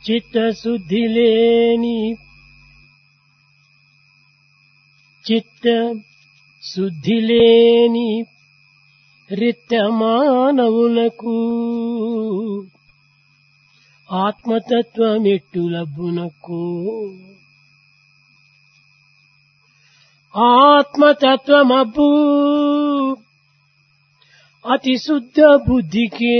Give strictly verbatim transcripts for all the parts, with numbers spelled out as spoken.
చిత్తశుద్ధి లేని చిత్త శుద్ధి లేని రిత్త మానవులకు ఆత్మతత్వమెట్టు లబ్బునకు. ఆత్మతత్వమబ్బు అతి శుద్ధ బుద్ధికే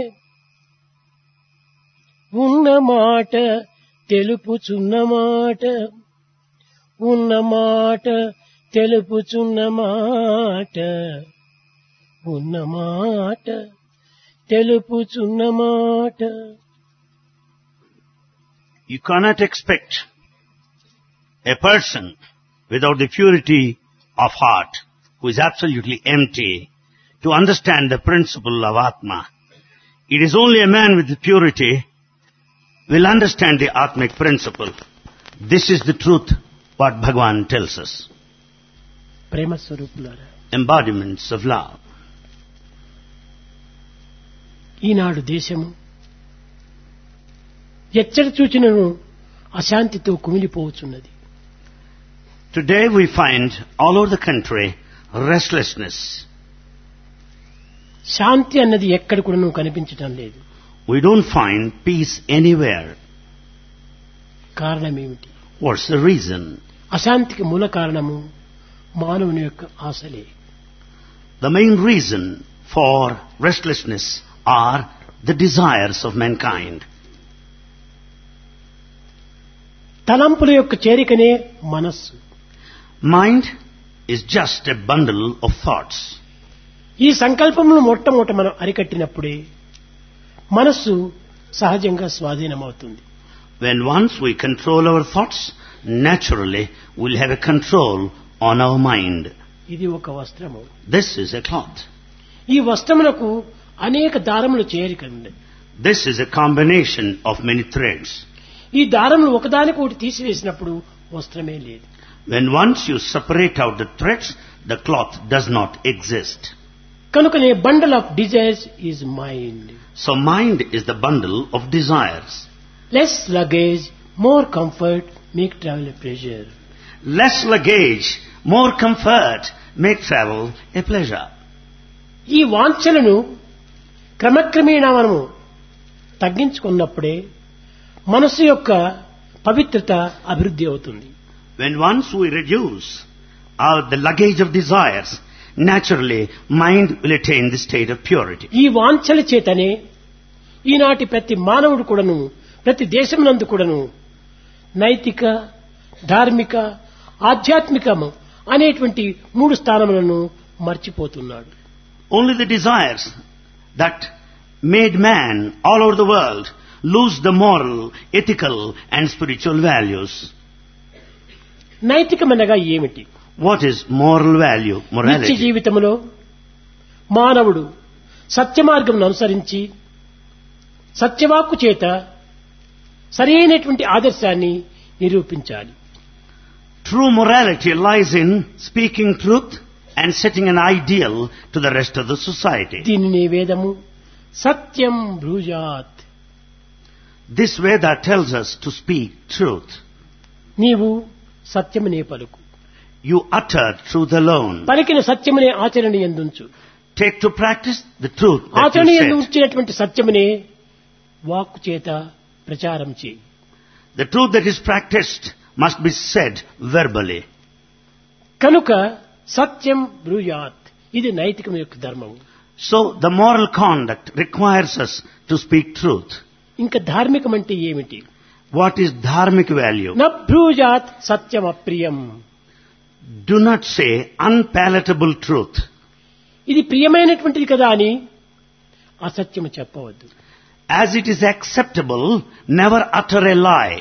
ఉన్న మాట తెలుపుచున్న మాట ఉన్న మాట తెలుపుచున్న మాట ఉన్న మాట తెలుపుచున్న మాట. You cannot expect a person without the purity of heart, who is absolutely empty, to understand the principle of Atma. It is only a man with the purity will understand the Atmic principle. This is the truth what Bhagavan tells us. ప్రేమ స్వరూపులారా, Embodiments of love. ఈనాడు దేశము ఎచ్చట చూచినను అశాంతితో కుమిలిపోవచ్చున్నది. Today we find all over the country restlessness. శాంతి అన్నది ఎక్కడ కూడా కనిపించటం లేదు. We don't find peace anywhere. కారణం ఏమిటి? What's the reason? అశాంతికి మూల కారణము మానవుని యొక్క ఆశలే. The main reason for restlessness are the desires of mankind. తలంపుల యొక్క చేరికనే మనస్సు. Mind is just a bundle of thoughts. ఈ సంకల్పమును మొట్టమొదట మనం అరికట్టినప్పుడే మనస్సు సహజంగా స్వాధీనమవుతుంది. When once we control our thoughts, naturally we'll have a control on our mind. ఇది ఒక వస్త్రము. This is a cloth. ఈ వస్త్రములకు అనేక దారములు చేరిక ఉంది. This is a combination of many threads. ఈ దారములు ఒకదానికి ఒకటి తీసివేసినప్పుడు వస్త్రమే లేదు. When once you separate out the threads, the cloth does not exist. కనుకనే bundle of desires is mind. So mind is the bundle of desires. Less luggage, more comfort, make travel a pleasure. Less luggage, more comfort, make travel a pleasure. ఈ వాంఛలను క్రమక్రమేణా మనము తగ్గించుకున్నప్పుడే మనసు యొక్క పవిత్రత అభివృద్ధి అవుతుంది. When once we reduce our, the luggage of desires, naturally mind will attain the state of purity. ఈ వాంఛల చేతనే ఈనాటి ప్రతి మానవుడు కూడాను, ప్రతి దేశమునందు కూడాను నైతిక, ధార్మిక, ఆధ్యాత్మికము అనేటువంటి మూడు స్థానములను మర్చిపోతున్నాడు. Only the desires that made man all over the world lose the moral, ethical and spiritual values. నైతికమనగా ఏమిటి? What is moral value, నిత్య morality? జీవితంలో మానవుడు సత్య మార్గమును అనుసరించి సత్యవాక్కు చేత సరైనటువంటి ఆదర్శాన్ని నిరూపించాలి. True morality lies in speaking truth and setting an ideal to the rest of the society. దీనిని వేదము సత్యం బ్రూజాత్. This Veda tells us to speak truth. నీవు సత్యమునే పలుకు. You utter truth alone. పలికిన సత్యమునే ఆచరణ యందుంచు. Take to practice the truth that ఆచరణ you యందు said. ఉంచినటువంటి సత్యమునే వాక్కు చేత ప్రచారం చేయి. The truth that is practiced must be said verbally. కనుక సత్యం బ్రూయాత్, ఇది నైతికం యొక్క ధర్మము. So the moral conduct requires us to speak truth. ఇంకా ధార్మికం అంటే ఏమిటి? What is dharmic value? న బ్రూజాత్ సత్యం అప్రియం. Do not say unpalatable truth. ఇది ప్రియమైనటువంటిది కదా అని అసత్యము చెప్పవద్దు. As it is acceptable, never utter a lie.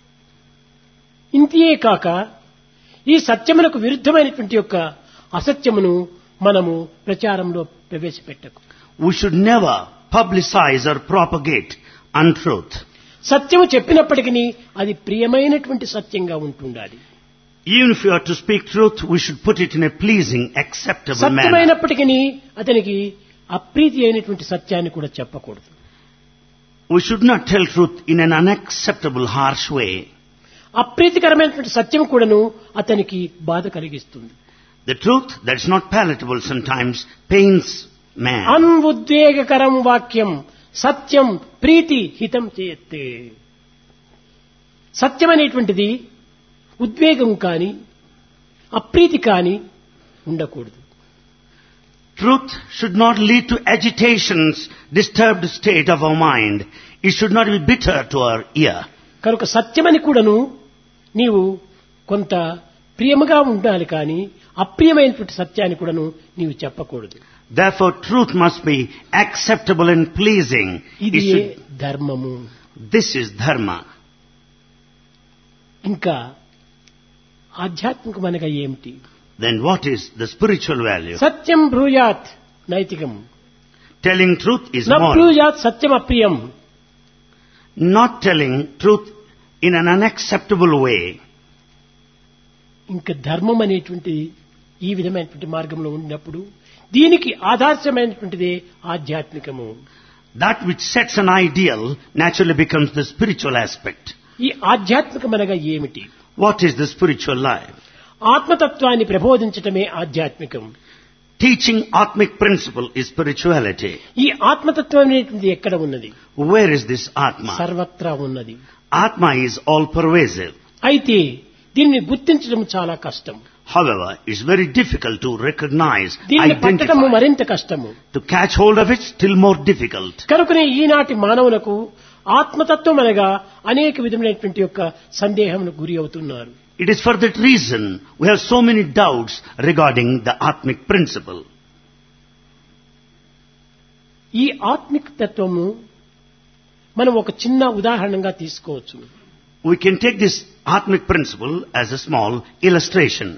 ఇంతే కాక ఈ సత్యమునకు విరుద్ధమైనటువంటి యొక్క అసత్యమును మనము ప్రచారంలో ప్రవేశపెట్టకు. We should never publicize or propagate untruth. సత్యము చెప్పినప్పటికీ అది ప్రియమైనటువంటి సత్యంగా ఉంటుండాలి. Even if you are to speak truth, we should put it in a pleasing, acceptable manner. సత్యమైనప్పటికీ అతనికి అప్రీతి అయినటువంటి సత్యాన్ని కూడా చెప్పకూడదు. We should not tell truth in an unacceptable, harsh way. అప్రీతికరమైనటువంటి సత్యం కూడాను అతనికి బాధ కలిగిస్తుంది. The truth that is not palatable sometimes pains man. అన్ఉద్వేగకరం వాక్యం సత్యం ప్రీతి హితం చేయతే. సత్యం అనేటువంటిది ఉద్వేగం కాని అప్రీతి కాని ఉండకూడదు. Truth should not lead to agitations, disturbed state of our mind. It should not be bitter to our ear. కనుక సత్యమని కూడాను నీవు కొంత ప్రియముగా ఉండాలి కానీ అప్రియమైనటువంటి సత్యాన్ని కూడాను నీవు చెప్పకూడదు. Therefore, truth must be acceptable and pleasing. ఇది It should- ధర్మము. This is dharma. ఇంకా ఆధ్యాత్మికమనగా ఏమిటి? Then what is the spiritual value? Satyam బ్రూయాత్ నైతికం, Telling truth is న moral. బ్రూయాత్ Satyam అప్రియం. Not telling truth in an unacceptable way. ఇంకా ధర్మం అనేటువంటి ఈ విధమైనటువంటి మార్గంలో ఉన్నప్పుడు దీనికి ఆదర్శమైనటువంటిదే ఆధ్యాత్మికము. That which sets an ideal naturally becomes the spiritual aspect. ఈ ఆధ్యాత్మికమనగా ఏమిటి? What is the spiritual life? ఆత్మతత్వాన్ని ప్రబోధించటమే ఆధ్యాత్మికం. Teaching Atmic principle is spirituality. ఈ ఆత్మతత్వం అనేటువంటిది ఎక్కడ ఉన్నది? Where is this Atma? సర్వత్రా ఉన్నది. Atma is all pervasive. అయితే దీన్ని గుర్తించడం చాలా కష్టం. However, it's very difficult to recognize, దీన్ని పట్టడము identify. మరింత కష్టము. To catch hold of it, still more difficult. కనుకనే ఈనాటి మానవులకు ఆత్మతత్వం అనగా అనేక విధమైనటువంటి యొక్క సందేహములకు గురి అవుతున్నారు. It is for that reason we have so many doubts regarding the Atmic principle. ఈ ఆత్మిక తత్వము మనం ఒక చిన్న ఉదాహరణగా తీసుకోవచ్చు. We can take this Atmic principle as a small illustration.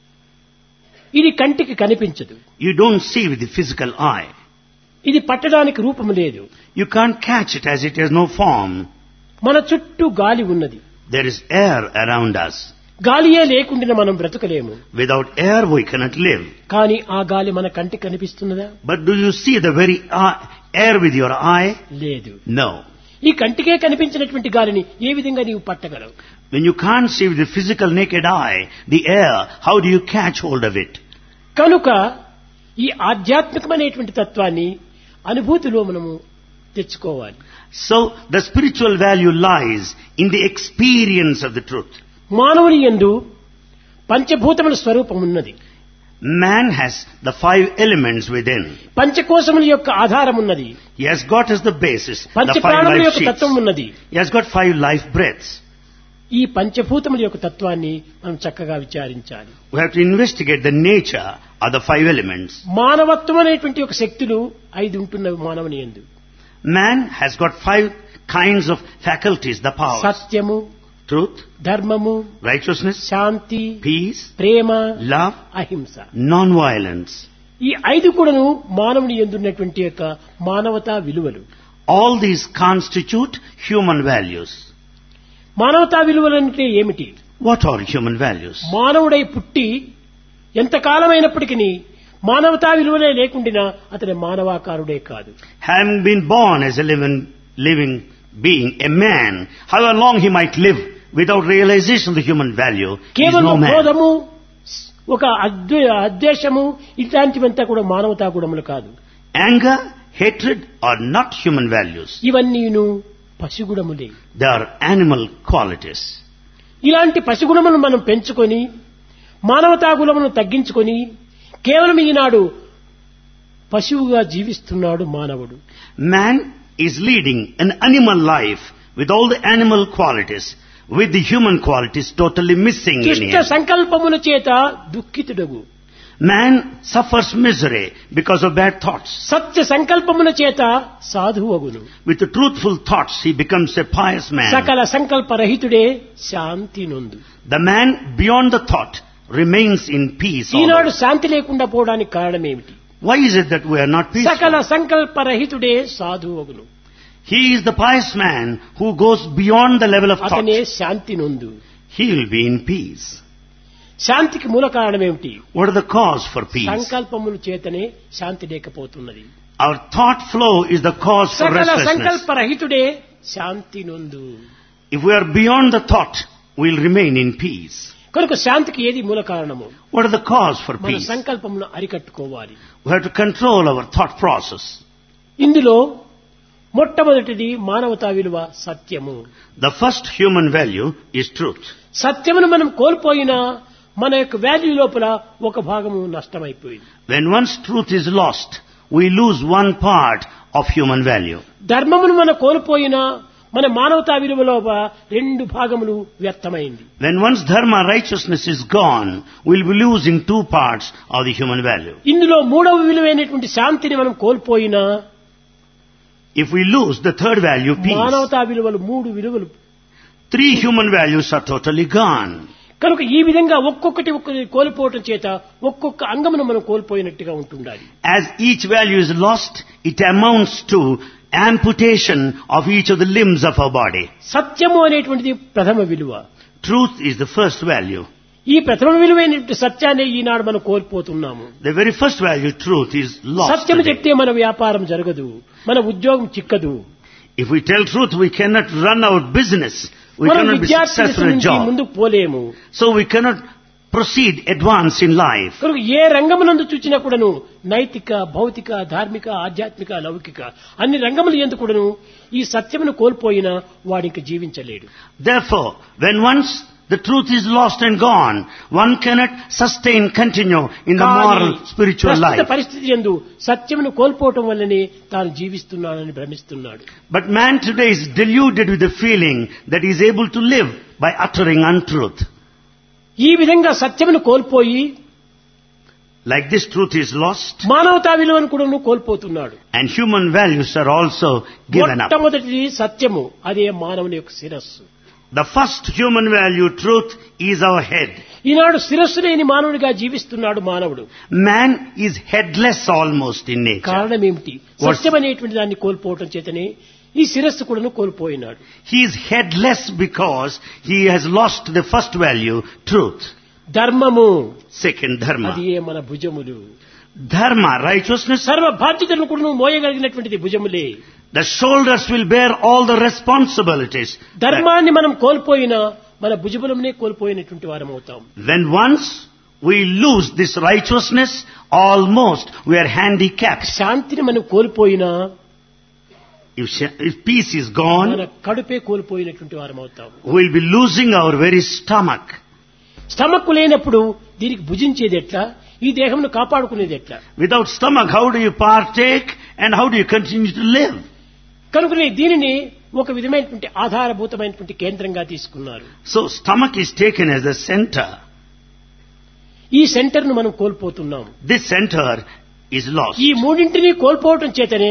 ఇది కంటికి కనిపించదు. You don't see with the physical eye. ఇది పట్టడానికి రూపము లేదు. You can't catch it as it has no form. మన చుట్టూ గాలి ఉన్నది. There is air around us. గాలియే లేకుండా మనం బ్రతకలేము. Without air we cannot live. కానీ ఆ గాలి మన కంటికి కనిపిస్తున్నదా? But do you see the very eye, air with your eye? లేదు. No. ఈ కంటికే కనిపించినటువంటి గాలిని ఏ విధంగా నీవు పట్టగలవు? When you can't see with the physical naked eye the air, how do you catch hold of it? కనుక ఈ ఆధ్యాత్మికమైనటువంటి తత్వాన్ని అనుభూతిలో మనము తెచ్చుకోవాలి. So the spiritual value lies in the experience of the truth. మానవుని యందు పంచభూతముల స్వరూపం ఉన్నది. Man has the five elements within. పంచకోశముల యొక్క ఆధారం ఉన్నది. He has got as the basis the పంచ five ప్రాణముల life యొక్క sheets. తత్వం ఉన్నది. He has got five life breaths. ఈ పంచభూతముల యొక్క తత్వాన్ని మనం చక్కగా విచారించాలి. We have to investigate the nature of the five elements. మానవత్వం అనేటువంటి ఒక శక్తులు ఐదు ఉంటున్నవి మానవుని యందు. Man has got five kinds of faculties, the powers. సత్యము, Truth, ధర్మము, righteousness, శాంతి, peace, ప్రేమ, love, అహింస. non-violence. ఈ ఐదు కూడాను మానవుని యందున్నటువంటి యొక్క మానవతా విలువలు. All these constitute human values. మానవతా విలువలు అంటే ఏమిటి? What are human values? మానవుడై పుట్టి ఎంతకాలమైనప్పటికీ మానవతా విలువలే లేకుండా అతని మానవాకారుడే కాదు. Having been born as a living, living being, a man, however long he might live without realization of the human value, he is కేవలం no man. క్రోధము, ఒక అద్వే- అద్వేషము ఇట్లాంటివంతా కూడా మానవతా గుణములు కాదు. Anger, hatred are not human values. ఇవన్నీను పసిగుణములే. They are animal qualities. ఇలాంటి పసిగుణములను మనం పెంచుకొని మానవతా గుణములను తగ్గించుకొని కేవలం ఈనాడు పశువుగా జీవిస్తున్నాడు మానవుడు. Man is leading an animal life with all the animal qualities, with the human qualities totally missing in దుష్ట him. సంకల్పముల చేత దుఃఖితుడగు. Man suffers misery because of bad thoughts. సత్య సంకల్పముల చేత సాధువగును. With the truthful thoughts, he becomes a pious man. సకల సంకల్పరహితుడే శాంతి నొందు. The man beyond the thought remains in peace. Eenadu always. శాంతి లేకుండా పోవడానికి కారణం ఏమిటి? Why is it that we are not సకల peaceful? సంకల్పరహితుడే సాధువగును. He is the pious man who goes beyond the level of thought. అతనే శాంతి నొందు. He will be in peace. శాంతికి మూల కారణం ఏమిటి? What are the cause for peace? సంకల్పముల చేతనే శాంతి లేకపోతున్నది. Our thought flow is the cause for సకల restlessness. సంకల్పరహితుడే Shanti నొందు. If we are beyond the thought, we will remain in peace. కనుక శాంతికి ఏది మూల కారణము? What is the cause for మన peace? సంకల్పమును అరికట్టుకోవాలి. We have to control our thought process. ఇందులో మొట్టమొదటిది మానవతా విలువ సత్యము. The first human value is truth. సత్యమును మనం కోల్పోయినా మన యొక్క వాల్యూ లోపల ఒక భాగము నష్టమైపోయింది. When once truth is lost, we lose one part of human value. ధర్మమును మనం కోల్పోయినా మన మానవతా విలువ లోపల రెండు భాగములు వ్యర్థమైంది. When once dharma, righteousness is gone, we will be losing two parts of the human value. ఇందులో మూడవ విలువైనటువంటి శాంతిని మనం కోల్పోయినా If we lose the third value, peace, మానవతా విలువలు మూడు విలువలు. three human values are totally gone. కనుక ఈ విధంగా ఒక్కొక్కటి ఒక్కొక్కటి కోల్పోవటం చేత ఒక్కొక్క అంగమును మనం కోల్పోయినట్టుగా ఉంటుండాలి. As each value is lost, it amounts to amputation of each of the limbs of our body. సత్యము అనేటువంటిది ప్రథమ విలువ. Truth is the first value. ఈ ప్రథమ విలువైనటువంటి సత్యాన్ని ఈనాడు మనం కోల్పోతున్నాము. The very first value, truth, is lost సత్యము today. చెప్తే మన వ్యాపారం జరగదు, మన ఉద్యోగం చిక్కదు. If we tell truth, we cannot run our business. We మనం cannot be విద్యార్థి successful in a నుంచి job. ముందుకు పోలేము. So we cannot proceed, advance in life. కనుక ఏ రంగమునందు చూచినా కూడాను నైతిక, భౌతిక, ధార్మిక, ఆధ్యాత్మిక, లౌకిక అన్ని రంగములు యందు కూడాను ఈ సత్యమును కోల్పోయినా వాడికి జీవించలేడు. Therefore, when once the truth is lost and gone, one cannot sustain, continue in the moral, spiritual ప్రస్తుత life. పరిస్థితి యందు సత్యమును కోల్పోవటం వల్లనే తాను జీవిస్తున్నానని భ్రమిస్తున్నాడు. But man today is deluded with the feeling that he is able to live by uttering untruth. ఈ విధంగా సత్యమును కోల్పోయి Like this, truth is lost, మానవతా విలువను కూడా కోల్పోతున్నాడు. and human values are also given up. మొట్టమొదటిది సత్యము, అదే మానవుని యొక్క శిరస్సు. The first human value, truth, is our head. ఈనాడు శిరస్సు లేని మానవుడిగా జీవిస్తున్నాడు మానవుడు. Man is headless almost in nature. కారణం ఏమిటి? సత్యం అనేటువంటి దాన్ని కోల్పోవటం చేతనే ఈ శిరస్సు కూడా కోల్పోయినాడు. He is headless because he has lost the first value, truth. ధర్మము, Second, అది dharma. ఏ మన భుజములు. Dharma, righteousness, సర్వ బాధ్యతలను కూడా మోయగలిగినటువంటిది భుజములే. the shoulders will bear all the responsibilities. ధర్మాన్ని మనం కోల్పోయినా మన భుజములనే కోల్పోయినటువంటి వారం అవుతాం. When once we lose this righteousness, almost we are handicapped. శాంతిని మనం కోల్పోయినా If, sh- if peace is gone, మన కడుపే కోల్పోయినటువంటి వారం అవుతాం. we will be losing our very stomach. Stomach లేనప్పుడు దీనికి భుజించేది ఎట్లా, ఈ దేహంను కాపాడుకునేది ఎట్లా? Without stomach, how do you partake and how do you continue to live? కనుకనే దీనిని ఒక విధమైనటువంటి ఆధారభూతమైనటువంటి కేంద్రంగా తీసుకున్నారు. So stomach is taken as the center. ఈ సెంటర్ ను మనం కోల్పోతున్నాం. This center is lost. ఈ మూడింటిని కోల్పోవటం చేతనే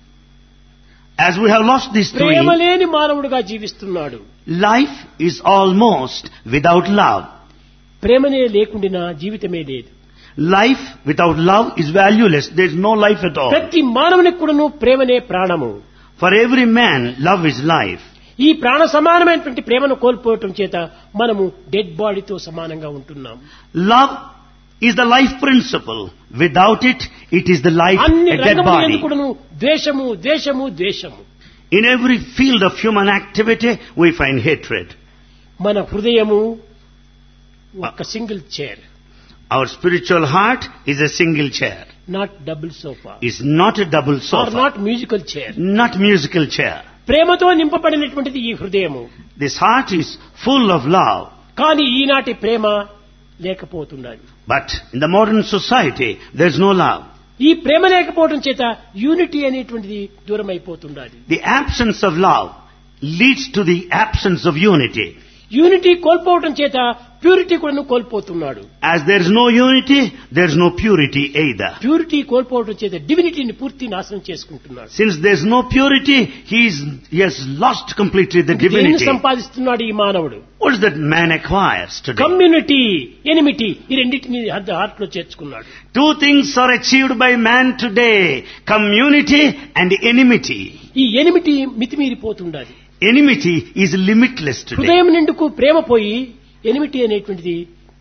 As we have lost these three, ప్రేమ లేని మానవుడిగా జీవిస్తున్నాడు. life is almost without love. ప్రేమనే లేకుండా జీవితమే లేదు. Life without love is valueless. There is no life at all. ప్రతి మానవునికి కూడాను ప్రేమనే ప్రాణము. For every man, love is life. ఈ ప్రాణ సమానమైనటువంటి ప్రేమను కోల్పోవటం చేత మనము డెడ్ బాడీతో సమానంగా ఉంటున్నాం. Love is the life principle. Without it, it is the life, అన్ని a dead రంగముల body. యందు కూడాను ద్వేషము, ద్వేషము, ద్వేషము. In every field of human activity, we find hatred. మన హృదయము ఒక single chair, Our spiritual heart is a single chair. Not double sofa, Is not a double or sofa. Not musical chair. Not musical chair. ప్రేమతో నింపబడినటువంటిది ఈ హృదయము. This heart is full of love. కానీ ఈనాటి ప్రేమ లేకపోతున్నది. But in the modern society, there is no love. ఈ ప్రేమ లేకపోవడం చేత unity అనేటువంటిది దూరం అయిపోతున్నది. The absence of love leads to the absence of unity. Unity కోల్పోవడం చేత ప్యూరిటీ కూడా కోల్పోతున్నాడు. As there is no unity, there is no purity either. Purity కోల్పోవడం చేత డివినిటీని పూర్తి నాశనం చేసుకుంటున్నాడు. Since there is no purity, he, is, he has lost completely the దేన్ని divinity. సంపాదిస్తున్నాడు ఈ మానవుడు? What is that man acquires today? Community, enmity, ఈ రెండింటిని హార్ట్ లో చేర్చుకున్నాడు. Two things are achieved by man today. Community and enmity. ఈ enmity మితిమీరిపోతుండాలి. Enmity is limitless today. హృదయం నిండుకు ప్రేమ పోయి ఎనిమిటీ అనేటువంటిది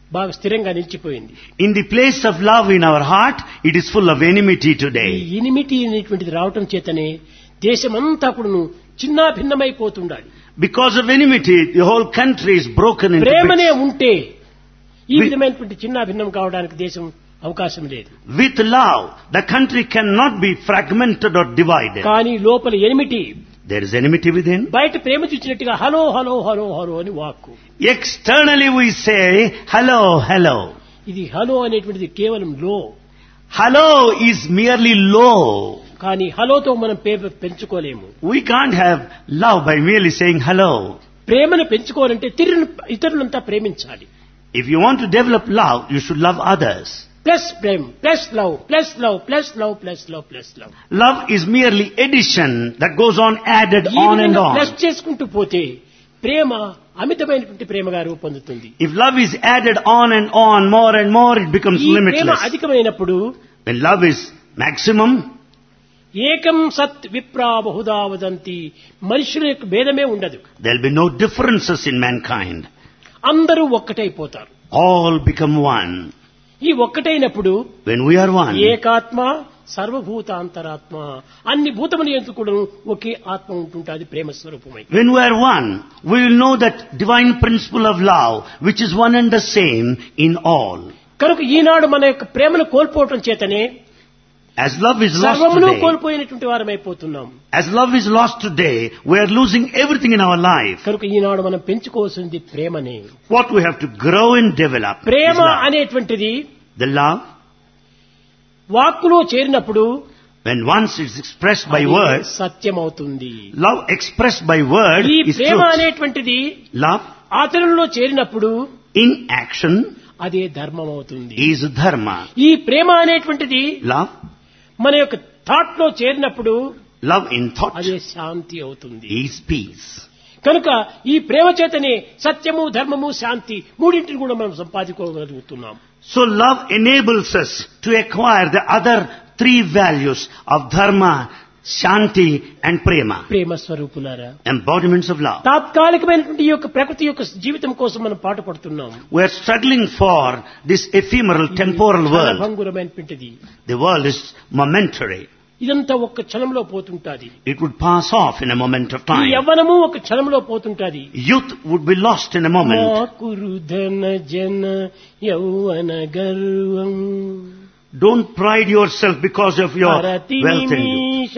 బాగా స్థిరంగా నిలిచిపోయింది. In the place of love in our heart, it is full of enmity ఈ today. ఇనిమిటీ అనేటువంటిది రావటం చేతనే దేశమంతా కూడాను చిన్నా భిన్నమైపోతుండాలి. Because of enmity, the whole country is broken into ప్రేమనే bits. ఉంటే ఈ We- విధమైనటువంటి చిన్నా భిన్నం కావడానికి దేశం అవకాశం లేదు. With love, the country cannot be fragmented or divided. కానీ లోపల enmity, There is enmity within. బయట ప్రేమ చూసినట్టుగా హలో హలో హలో హలో అని వాక్కు. Externally we say, hello, hello. ఇది హలో అనేటువంటిది కేవలం లో. Hello is merely low. కానీ హలోతో మనం ప్రేమ పెంచుకోలేము. We can't have love by merely saying hello. ప్రేమను పెంచుకోవాలంటే తిరిగి ఇతరులంతా ప్రేమించాలి. If you want to develop love, you should love others. Plus ప్రేమ్ plus love plus love plus love plus love plus love. Love is merely addition that goes on added ఈ on and విధంగా on. Plus చేసుకుంటూ పోతే ప్రేమ అమితమైనటువంటి ప్రేమగా రూపొందుతుంది. If love is added on and on, more and more, it becomes ఈ ప్రేమ limitless. అధికమైనప్పుడు When love is maximum, ఏకం సత్ విప్రా బహుదా వదంతి, మనుషుల యొక్క భేదమే ఉండదు. there will be no differences in mankind. అందరూ ఒక్కటైపోతారు. All become one. ఈ ఒక్కటైనప్పుడు When we are one, ఏకాత్మ సర్వభూతాంతరాత్మ, అన్ని భూతములు ఎందుకు కూడా ఒకే ఆత్మ ఉంటుంటుంది ప్రేమ స్వరూపమై. when we are one, we will know that divine principle of love, which is one and the same in all. కనుక ఈనాడు మన యొక్క ప్రేమను కోల్పోవటం చేతనే As love is lost సర్వమును today, కోల్పోయినటువంటి వారమైపోతున్నాం. as love is lost today, we are losing everything in our life. కనుక ఈనాడు మనం పెంచుకోవాల్సింది ప్రేమనే. What we have to grow and develop is Prema love. అనేటువంటిది The love, వాక్కులో చేరినప్పుడు when once it's expressed by అది words, సత్యం అవుతుంది. love expressed by word ఈ is Prema truth. అనేటువంటిది Love ఆచరణలో చేరినప్పుడు in action అదే ధర్మం అవుతుంది. is dharma. ఈ ప్రేమ అనేటువంటిది Love, మన యొక్క థాట్ లో చేరినప్పుడు love in thought అదే శాంతి అవుతుంది. is peace. కనుక ఈ ప్రేమ చేతనే సత్యము ధర్మము శాంతి మూడింటిని కూడా మనం సంపాదించుకోగలుగుతున్నాం. So love enables us to acquire the other three values of dharma, shanti and prema, ప్రేమ స్వరూపులారా, embodiments of love. తాత్కాలికమైనటువంటి ఈ యొక్క ప్రకృతి యొక్క జీవితం కోసం మనం పాటు పడుతున్నాం. We are struggling for this ephemeral temporal world. భంగురమైనటువంటిది. The world is momentary. ఇదంతా ఒక్క క్షణంలో పోతుంటాది. It would pass off in a moment of ఈ time. యవ్వనము ఒక క్షణంలో పోతుంటాది. Youth would be lost in a మా moment. కురు ధన జన యౌవన గర్వం Don't pride yourself because of your హరతి wealth and youth. నిమిష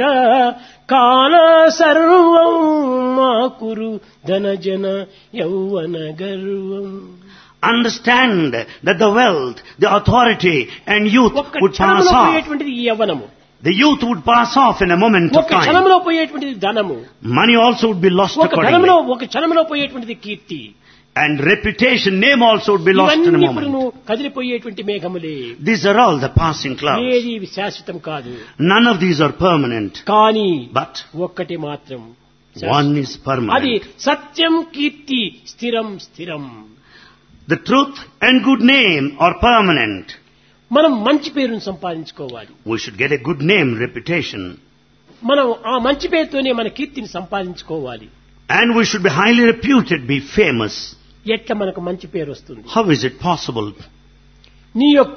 కాల సర్వం మా కురు ధన జన యౌవన గర్వం. Understand that the wealth, the authority and youth ఒక్క would pass క్షణంలో off. పోయేటువంటిది ఈ యవ్వనము. The youth would pass off in a moment of ఒక time. క్షణంలో పోయేటువంటిది ధనము. Money also would be lost ఒక ధనంలో accordingly. ఒక క్షణంలో పోయేటువంటిది కీర్తి. And reputation, name also would be lost in a ఇవన్నీ moment. ఇప్పుడు కదిలిపోయేటువంటి మేఘములే. These are all the passing clouds. ఏది శాశ్వతం కాదు. None of these are permanent. కానీ But ఒక్కటి మాత్రం one is అది permanent. సత్యం కీర్తి స్థిరం స్థిరం. The truth and good name are permanent. మనం మంచి పేరును సంపాదించుకోవాలి. We should get a good name, reputation. మనం ఆ మంచి పేరుతోనే మన కీర్తిని సంపాదించుకోవాలి. And we should be highly reputed, be famous. ఎట్లా మనకు మంచి పేరు వస్తుంది? How is it possible? నీ యొక్క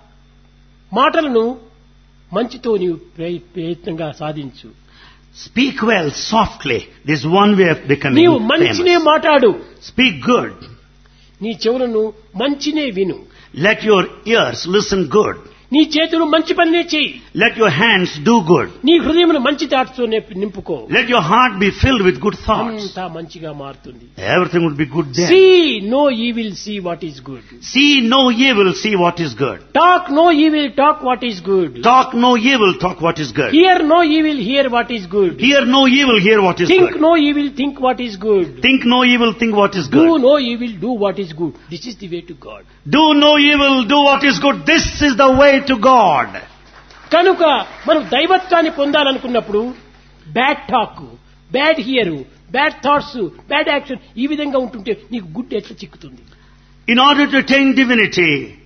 మాటలను మంచితో నీవు ప్రయ- ప్రయత్నంగా సాధించు. Speak well, softly. This is one way of becoming నీవు మంచినే famous. మాట్లాడు. Speak good. నీ చెవులను మంచినే విను. Let your ears listen good. నీ చేతులు మంచి పనినే చెయ్యి. Let your hands do good. నీ హృదయమును మంచి థాట్స్తో నింపుకో. Let your heart be filled with good thoughts. అంతా మంచిగా మారుతుంది. Everything would be good then. See no evil, see what is good. See no evil, see what is good. Talk no evil, talk what is good. Talk no evil, talk what is good. Hear no evil, hear what is good. Hear no evil, hear what is Think good. no evil, think what is good. Think no evil, think what is Do good. no evil, do what is good. This is the way to God. Do no evil, do what is good. This is the way to God. కనుక మనం దైవత్వాన్ని పొందాలనుకున్నప్పుడు bad talk, bad hear, bad thoughts, bad action ఈ విధంగా ఉంటుంటే నీకు good ఎట్లా చిక్కుతుంది? In order to attain divinity,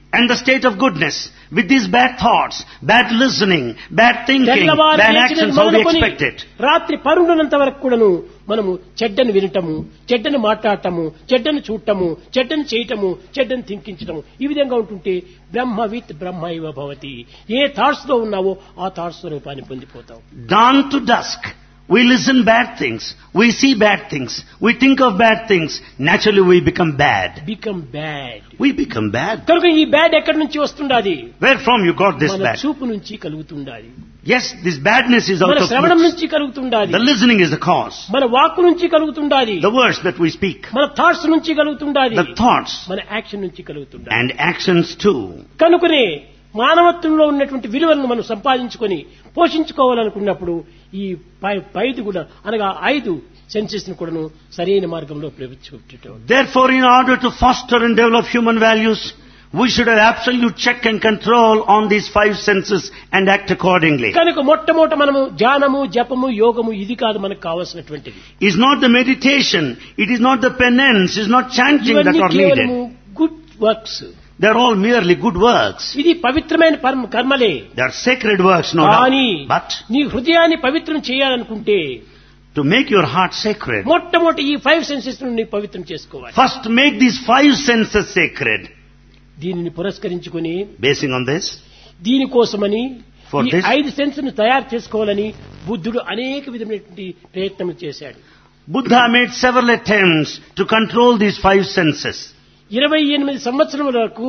and the state of goodness with these bad thoughts, bad listening, bad thinking, తెల్లవారు bad లేచినది actions, how we మొదలుకొని expect it. రాత్రి పరుండునంత వరకు కూడాను మనము చెడ్డను వినటము, చెడ్డను మాట్లాడటము, చెడ్డను చూడటము, చెడ్డను చేయటము, చెడ్డను థింకించటము, ఈ విధంగా ఉంటుంటే బ్రహ్మవిత్ బ్రహ్మ ఇవ భవతి. ఏ థాట్స్ లో ఉన్నావో ఆ థాట్స్ రూపాన్ని పొందిపోతావు. Dawn to dusk, we listen bad things, we see bad things, we think of bad things, naturally we become bad. Become bad. We become bad. కనుక ఈ బ్యాడ్ ఎక్కడి నుంచి వస్తుండాది? Where from you got this మన bad? చూపు నుంచి కలుగుతుండాది, Yes, this badness is out మన of శ్రవణం looks. నుంచి కలుగుతుండాది, The listening is the cause. మన వాక్కు నుంచి కలుగుతుండాది, The words that we speak, మన థాట్స్ నుంచి కలుగుతుండాది, the thoughts మన యాక్షన్ నుంచి కలుగుతుండాది. and actions too. కనుకనే మానవత్వంలో ఉన్నటువంటి విలువలను మనం సంపాదించుకొని పోషించుకోవాలనుకున్నప్పుడు ఈ పై- పైది కూడా అనగా ఐదు సెన్సెస్ ను కూడాను సరైన మార్గంలో ప్రవేశపెట్టడం. Therefore, in order to foster and develop human values, we should have absolute check and control on these five senses and act accordingly. కనుక మొట్టమొదట మనము ధ్యానము, జపము, యోగము ఇది కాదు మనకు కావాల్సినటువంటిది. It's not the meditation, it is not the penance, it is not chanting that ఇవన్నీ are కేవలము needed. Good works. They are all merely good works. ఇది పవిత్రమైన పరమ కర్మలే. They are sacred works, no కానీ doubt. But నీ హృదయాన్ని పవిత్రం చేయాలనుకుంటే to make your heart sacred, మొట్టమొదటి ఈ ఫైవ్ సెన్సెస్ ను నీవు పవిత్రం చేసుకోవాలి. first make these five senses sacred. దీనిని పురస్కరించుకొని Basing on this, దీనికోసమని For ఈ this- ఐదు సెన్స్ ను తయారు చేసుకోవాలని బుద్ధుడు అనేక విధమైనటువంటి ప్రయత్నం చేశాడు. Buddha made several attempts to control these five senses. ఇరవై ఎనిమిది సంవత్సరముల వరకు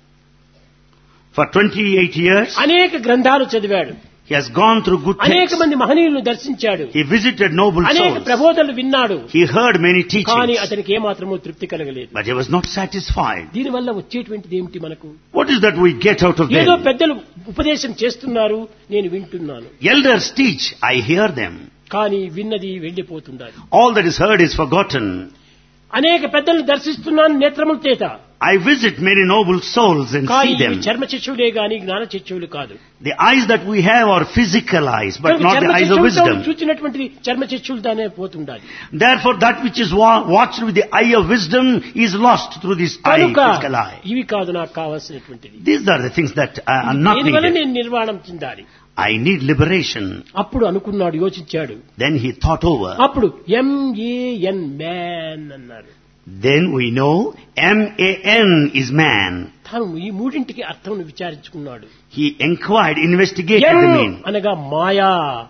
For twenty-eight years, అనేక గ్రంథాలు చదివాడు, he has gone through good అనేక texts. మంది మహనీయులను దర్శించాడు, He visited noble అనేక souls. ప్రబోధనలు విన్నాడు. He heard many కానీ teachings, అతనికి ఏమాత్రమూ తృప్తి కలగలేదు. but he was not satisfied. దీనివల్ల వచ్చేటువంటిది ఏమిటి మనకు? What is that we get out of ఏదో them? పెద్దలు ఉపదేశం చేస్తున్నారు, నేను వింటున్నాను, Elders teach, I hear them. కానీ విన్నది వెళ్లిపోతుండాలి. All that is heard is forgotten. అనేక పెద్దలను దర్శిస్తున్నాను నేత్రముల చేత, I visit many noble souls and కానీ see ఇవి them. చర్మ చక్షువులే గాని జ్ఞాన చక్షువులు కాదు. The eyes that we have are physical eyes, but కనుక not the చర్మ eyes of చక్షువులతో wisdom. చూచినటువంటిది చర్మ చక్షువులతోనే పోతుండాలి. Therefore, that which is wa- watched with the eye of wisdom is lost through this eye, కనుక physical eye. ఇవి కాదు నాకు కావాల్సినటువంటిది. These are the things that uh, are not దీనివల్ల needed. నేను నిర్వాణం చెందాలి. I need liberation. అప్పుడు అనుకున్నాడు, యోచించాడు. Then he thought over. అప్పుడు ఎంఏఎన్ మ్యాన్ అన్నారు. Then we know M A N is man. తాను ఈ మూడింటికి అర్థం విచారించుకున్నాడు. He inquired, investigated M the meaning. అనగా మాయా,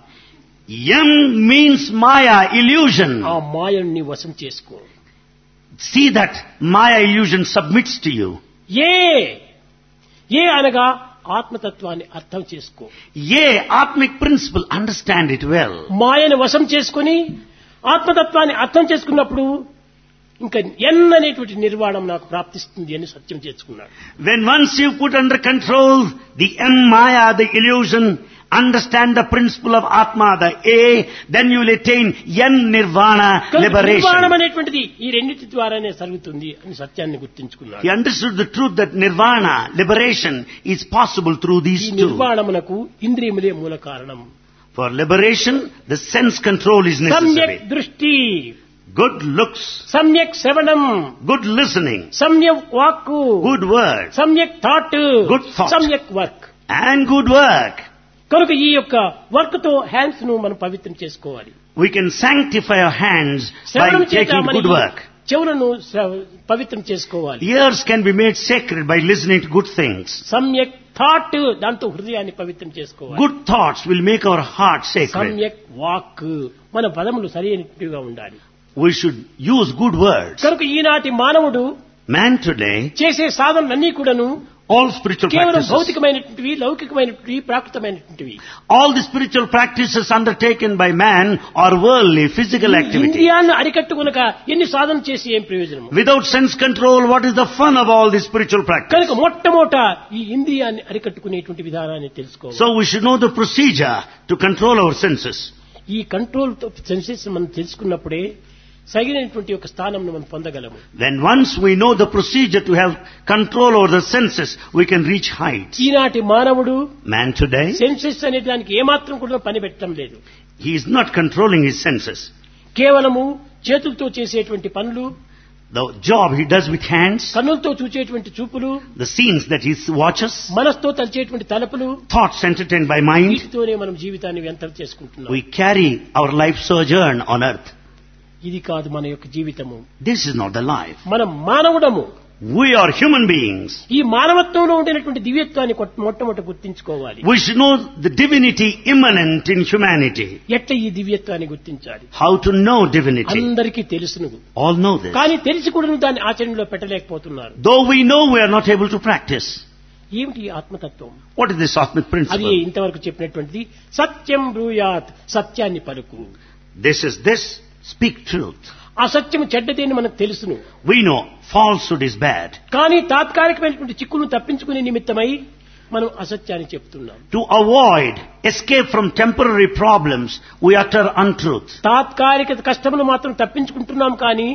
M means Maya, illusion. ఆ మాయని వశం చేసుకో. See that Maya illusion submits to you. ఏ ఏ అనగా ఆత్మతత్వాన్ని అర్థం చేసుకో. Yea, Atmic principle, understand it well. మాయను వశం చేసుకుని ఆత్మతత్వాన్ని అర్థం చేసుకున్నప్పుడు ఇంకా ఎన్ అనేటువంటి నిర్వాణం నాకు ప్రాప్తిస్తుంది అని సత్యం చేసుకున్నాడు. When once you put under control the M Maya, the illusion, understand the principle of Atma, the A, then you will attain N Nirvana, నిర్వాణం liberation. అనేటువంటిది ఈ రెండింటి ద్వారానే జరుగుతుంది అని సత్యాన్ని గుర్తించుకున్నాడు. He understood the truth that Nirvana, liberation, is possible through ఈ these two. నిర్వాణమునకు ఇంద్రియములే మూల కారణం. For liberation, the sense control is సమ్యక్ necessary. దృష్టి, Good looks, సమ్యక్ శ్రవణం, good listening, సమ్యక్ వాక్కు, good words, సమ్యక్ థాట్, Good thought. సమ్యక్ వర్క్. and good work. కనుక ఈ యొక్క వర్క్ తో హ్యాండ్స్ ను మనం పవిత్రం చేసుకోవాలి. We can sanctify our hands by శ్రవణం చేత taking మన good work. చెవులను శ్ర- పవిత్రం చేసుకోవాలి. Ears can be made sacred by listening to good things. సమ్యక్ థాట్, దాంతో హృదయాన్ని పవిత్రం చేసుకోవాలి. Good thoughts will make our heart sacred. సమ్యక్ వాక్, మన పదములు సరైనట్టుగా ఉండాలి. We should use good words. కనుక ఈనాటి మానవుడు Man today, చేసే సాధనలన్నీ కూడాను all spiritual కేవలం practices, భౌతికమైనటువంటివి, లౌకికమైనటువంటివి, ప్రాకృతమైనటువంటివి. all the spiritual practices undertaken by man are worldly, physical activity. ఇంద్రియాన్ని అరికట్టుకునక ఎన్ని సాధన చేసి ఏం ప్రయోజనం? Without sense control, what is the fun of all this spiritual practice? కనుక మొట్టమొదట ఈ ఇంద్రియాన్ని అరికట్టుకునేటువంటి విధానాన్ని తెలుసుకోవాలి. So we should know the procedure to control our senses. ఈ కంట్రోల్ సెన్సెస్ మనం తెలుసుకున్నప్పుడే సరైనటువంటి ఒక స్థానం మనం పొందగలము. Then once we know the procedure to have control over the senses, we can reach heights. ఈనాటి మానవుడు Man today, సెన్సెస్ అనే దానికి ఏమాత్రం కూడా పని పెట్టడం లేదు. he is not controlling his senses. కేవలము చేతులతో చేసేటువంటి పనులు, the job he does with hands, కన్నులతో చూచేటువంటి చూపులు, the scenes that he watches, మనసుతో తలచేటువంటి తలపులు, thoughts entertained by mind, వీటితోనే మనం జీవితాన్ని వ్యర్థం చేసుకుంటున్నాం. we carry our life sojourn on earth. ఇది కాదు మన యొక్క జీవితము. This is not the life. మనం మానవుడము. We are human beings. ఈ మానవత్వంలో ఉండినటువంటి దివ్యత్వాన్ని కొట్- మొట్టమొదట గుర్తించుకోవాలి. We should know the divinity immanent in humanity. ఎట్లా ఈ దివ్యత్వాన్ని గుర్తించాలి? How to know divinity. అందరికీ తెలుసును, All know this. కానీ తెలిసి కూడా దాన్ని ఆచరణలో పెట్టలేకపోతున్నారు. Though we know, we are not able to practice. ఏమిటి ఈ ఆత్మతత్వం? What is this Atmic అది principle? ఇంతవరకు చెప్పినటువంటిది సత్యం బ్రూయాత్, సత్యాన్ని పలుకు. This is this, speak truth. అసత్యము చెడ్డది అని మనకు తెలుసును, We know falsehood is bad. కానీ తాత్కాలికమైనటువంటి చిక్కును తప్పించుకునే నిమిత్తమై మనం అసత్యాన్ని చెప్తున్నాం. To avoid escape from temporary problems, we utter untruth. తాత్కాలిక కష్టములు మాత్రం తప్పించుకుంటున్నాం, కానీ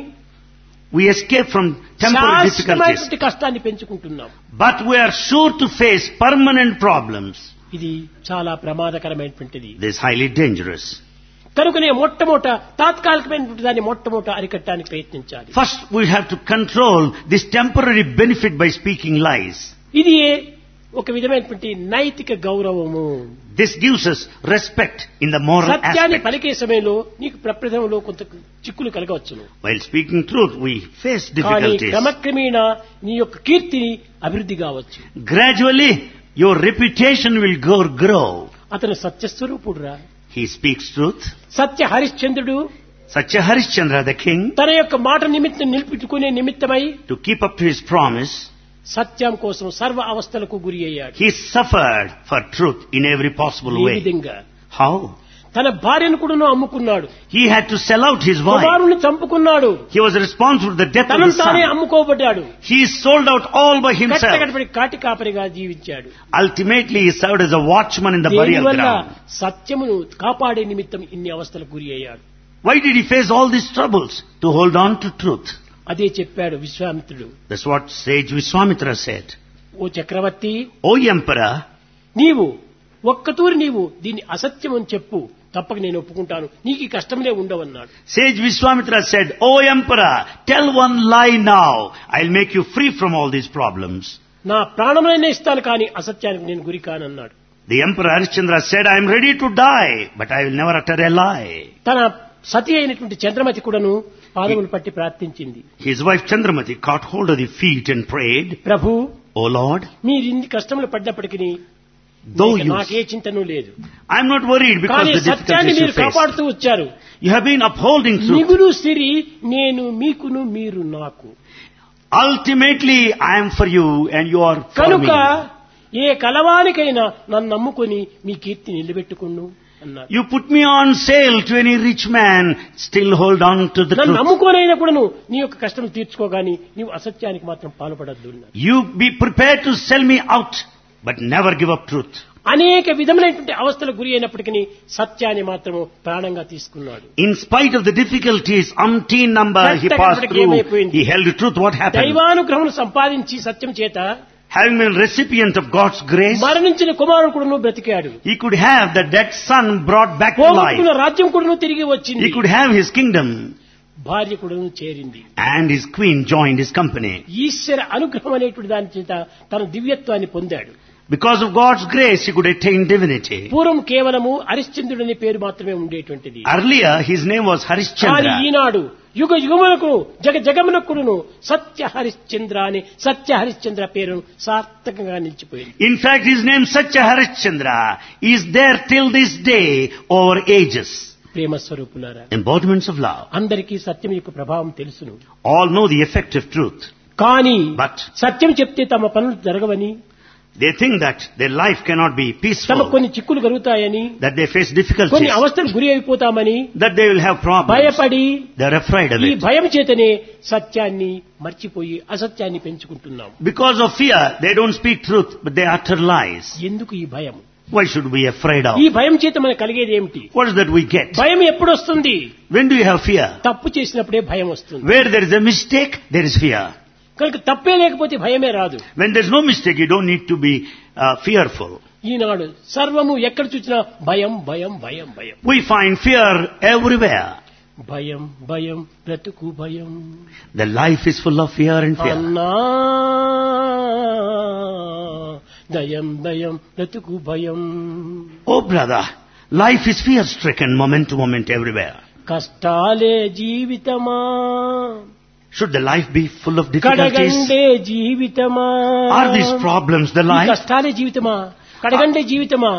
We escape from temporary difficulties. శాశ్వతమైనటువంటి కష్టాన్ని పెంచుకుంటున్నాం. But we are sure to face permanent problems. ఇది చాలా ప్రమాదకరమైనటువంటిది. This is highly dangerous. కనుకనే మొట్టమొదట తాత్కాలికమైనటువంటి దాన్ని మొట్టమొదట అరికట్టడానికి ప్రయత్నించాలి. First, we have to control this temporary benefit by speaking lies. ఇది ఒక విధమైనటువంటి నైతిక గౌరవము. This gives us respect in the moral సత్యాన్ని aspect. పలికే సమయంలో నీకు ప్రప్రథమంలో కొంత చిక్కులు కలగవచ్చును, While speaking truth, we face కానీ difficulties. క్రమక్రమేణా నీ యొక్క కీర్తిని అభివృద్ధి కావచ్చు. Gradually, your reputation will go grow. అతను సత్యస్వరూపుడురా. He speaks truth. సత్య హరిశ్చంద్రుడు Satya Harishchandra, the king, తన యొక్క మాట నిమిత్తం నిలిపించుకునే నిమిత్తమై to keep up to his promise, సత్యం కోసం సర్వ అవస్థలకు గురి అయ్యాడు. he suffered for truth in every possible ఈ way. విధంగా How? తన భార్యను కూడా అమ్ముకున్నాడు, He had to sell out his wife. కుమారుని చంపుకున్నాడు, He was responsible for the death of తనను his తానే son. అమ్ముకోబడ్డాడు, He sold out all by himself. కట్టకడపడి కాటి కాపరిగా జీవించాడు. Ultimately, he served as a watchman in the burial దీనివల్ల ground. సత్యమును కాపాడే నిమిత్తం ఇన్ని అవస్థలకు గురి అయ్యాడు. Why did he face all these troubles? To hold on to truth. అదే చెప్పాడు విశ్వామిత్రుడు. That's what sage Vishwamitra said. Oh Chakravarthi, O emperor, నీవు ఒక్కతూరి నీవు దీన్ని అసత్యం అని చెప్పు, తప్పక నేను ఒప్పుకుంటాను, నీకు ఈ కష్టంలే ఉండవన్నాడు. sage Vishwamitra said, O emperor, tell one lie now. I'll make you free from all these problems. నా ప్రాణమైనా ఇస్తాను, కానీ అసత్యానికి నేను గురి కానన్నాడు. The emperor Harishchandra said, I am ready to die, but I will never utter a lie. తన సతి అయినటువంటి చంద్రమతి కూడాను పాదములు పట్టి ప్రార్థించింది. His wife Chandramati caught hold of the feet and prayed, Prabhu, O Lord, మీరు ఇన్ని కష్టములు పడ్డప్పటికీ though you, నాకే చింతను లేదు, I am not worried because కానీ of the సత్యాన్ని difficulties you మీరు face. కాపాడుతూ వచ్చారు. You have been upholding truth. మిగులు సిరి నేను మీకును మీరు నాకు. Ultimately, I am for you and you are for కనుక me. ఏ కలవానికైనా నన్ను నమ్ముకొని మీ కీర్తి నిలబెట్టుకును అన్నారు. You put me on sale to any rich man, still hold on to the నన్ను truth. నమ్ముకోనైనా కూడాను నీ యొక్క కష్టం తీర్చుకోగాని నీవు అసత్యానికి మాత్రం పాల్పడద్దు అన్నారు. You be prepared to sell me out, but never give up truth. అనేక విధములైనటువంటి అవస్థలకు గురి అయినప్పటికీ సత్యాన్ని మాత్రము ప్రాణంగా తీసుకున్నాడు. In spite of the difficulties, umpteen number he passed through, he held the truth. What happened? దైవానుగ్రహం సంపాదించి సత్యం చేత Having been a recipient of God's grace, మరణించిన కుమారుడు కూడాను బ్రతికాడు. he could have the dead son brought back to life. పోగొట్టుకున్న రాజ్యం కూడాను తిరిగి వచ్చింది. He could have his kingdom, భార్య కూడాను చేరింది. and his queen joined his company. ఈశ్వర అనుగ్రహం అనేటువంటి దాని చేత తన దివ్యత్వాన్ని పొందాడు. Because of God's grace, he could attain divinity. పూర్వం కేవలము హరిశ్చంద్రుడు అనే పేరు మాత్రమే ఉండేటువంటిది. Earlier, his name was కానీ Harishchandra. ఈనాడు యుగ యుగములకు జగ జగమునకుడును సత్య హరిశ్చంద్ర అని సత్య హరిశ్చంద్ర పేరు సార్థకంగా నిలిచిపోయింది. In fact, his name Satya Harishchandra is there till this day over ages. ప్రేమ స్వరూపులారా, Embodiments of love. అందరికీ సత్యం యొక్క ప్రభావం తెలుసును, All know the effect of truth. కానీ But సత్యం చెప్తే తమ పనులు జరగవని, they think that their life cannot be తమకు peaceful, కొన్ని చిక్కులు కలుగుతాయని, that they face కొన్ని difficulties, అవస్థలు గురి అయిపోతామని that they will have problems. భయపడి They are afraid of ఈ it. భయం చేతనే సత్యాన్ని మర్చిపోయి అసత్యాన్ని పెంచుకుంటున్నాం. Because of fear, they don't speak truth, but they utter lies. ఎందుకు ఈ భయం? Why should we be afraid of? ఈ భయం చేత మనకు కలిగేది ఏమిటి? What is that we get? భయం ఎప్పుడు వస్తుంది? When do you have fear? తప్పు చేసినప్పుడే భయం వస్తుంది. Where there is a mistake, there is fear. కనుక తప్పే లేకపోతే భయమే రాదు. When there is no mistake, you don't need to be uh, fearful. ఈనాడు సర్వము ఎక్కడ చూసినా భయం భయం భయం భయం. We find fear everywhere. భయం భయం బ్రతుకు భయం. The life is full of fear and fear. అన్నా దయం దయం బ్రతుకు భయం. Oh brother, life is fear stricken moment to moment everywhere. కష్టాలే జీవితమా, Should the life be full of difficulties? కడగండే జీవితమా. Are these problems the ఈ life? కష్టాలే జీవితమా, కడగండే జీవితమా.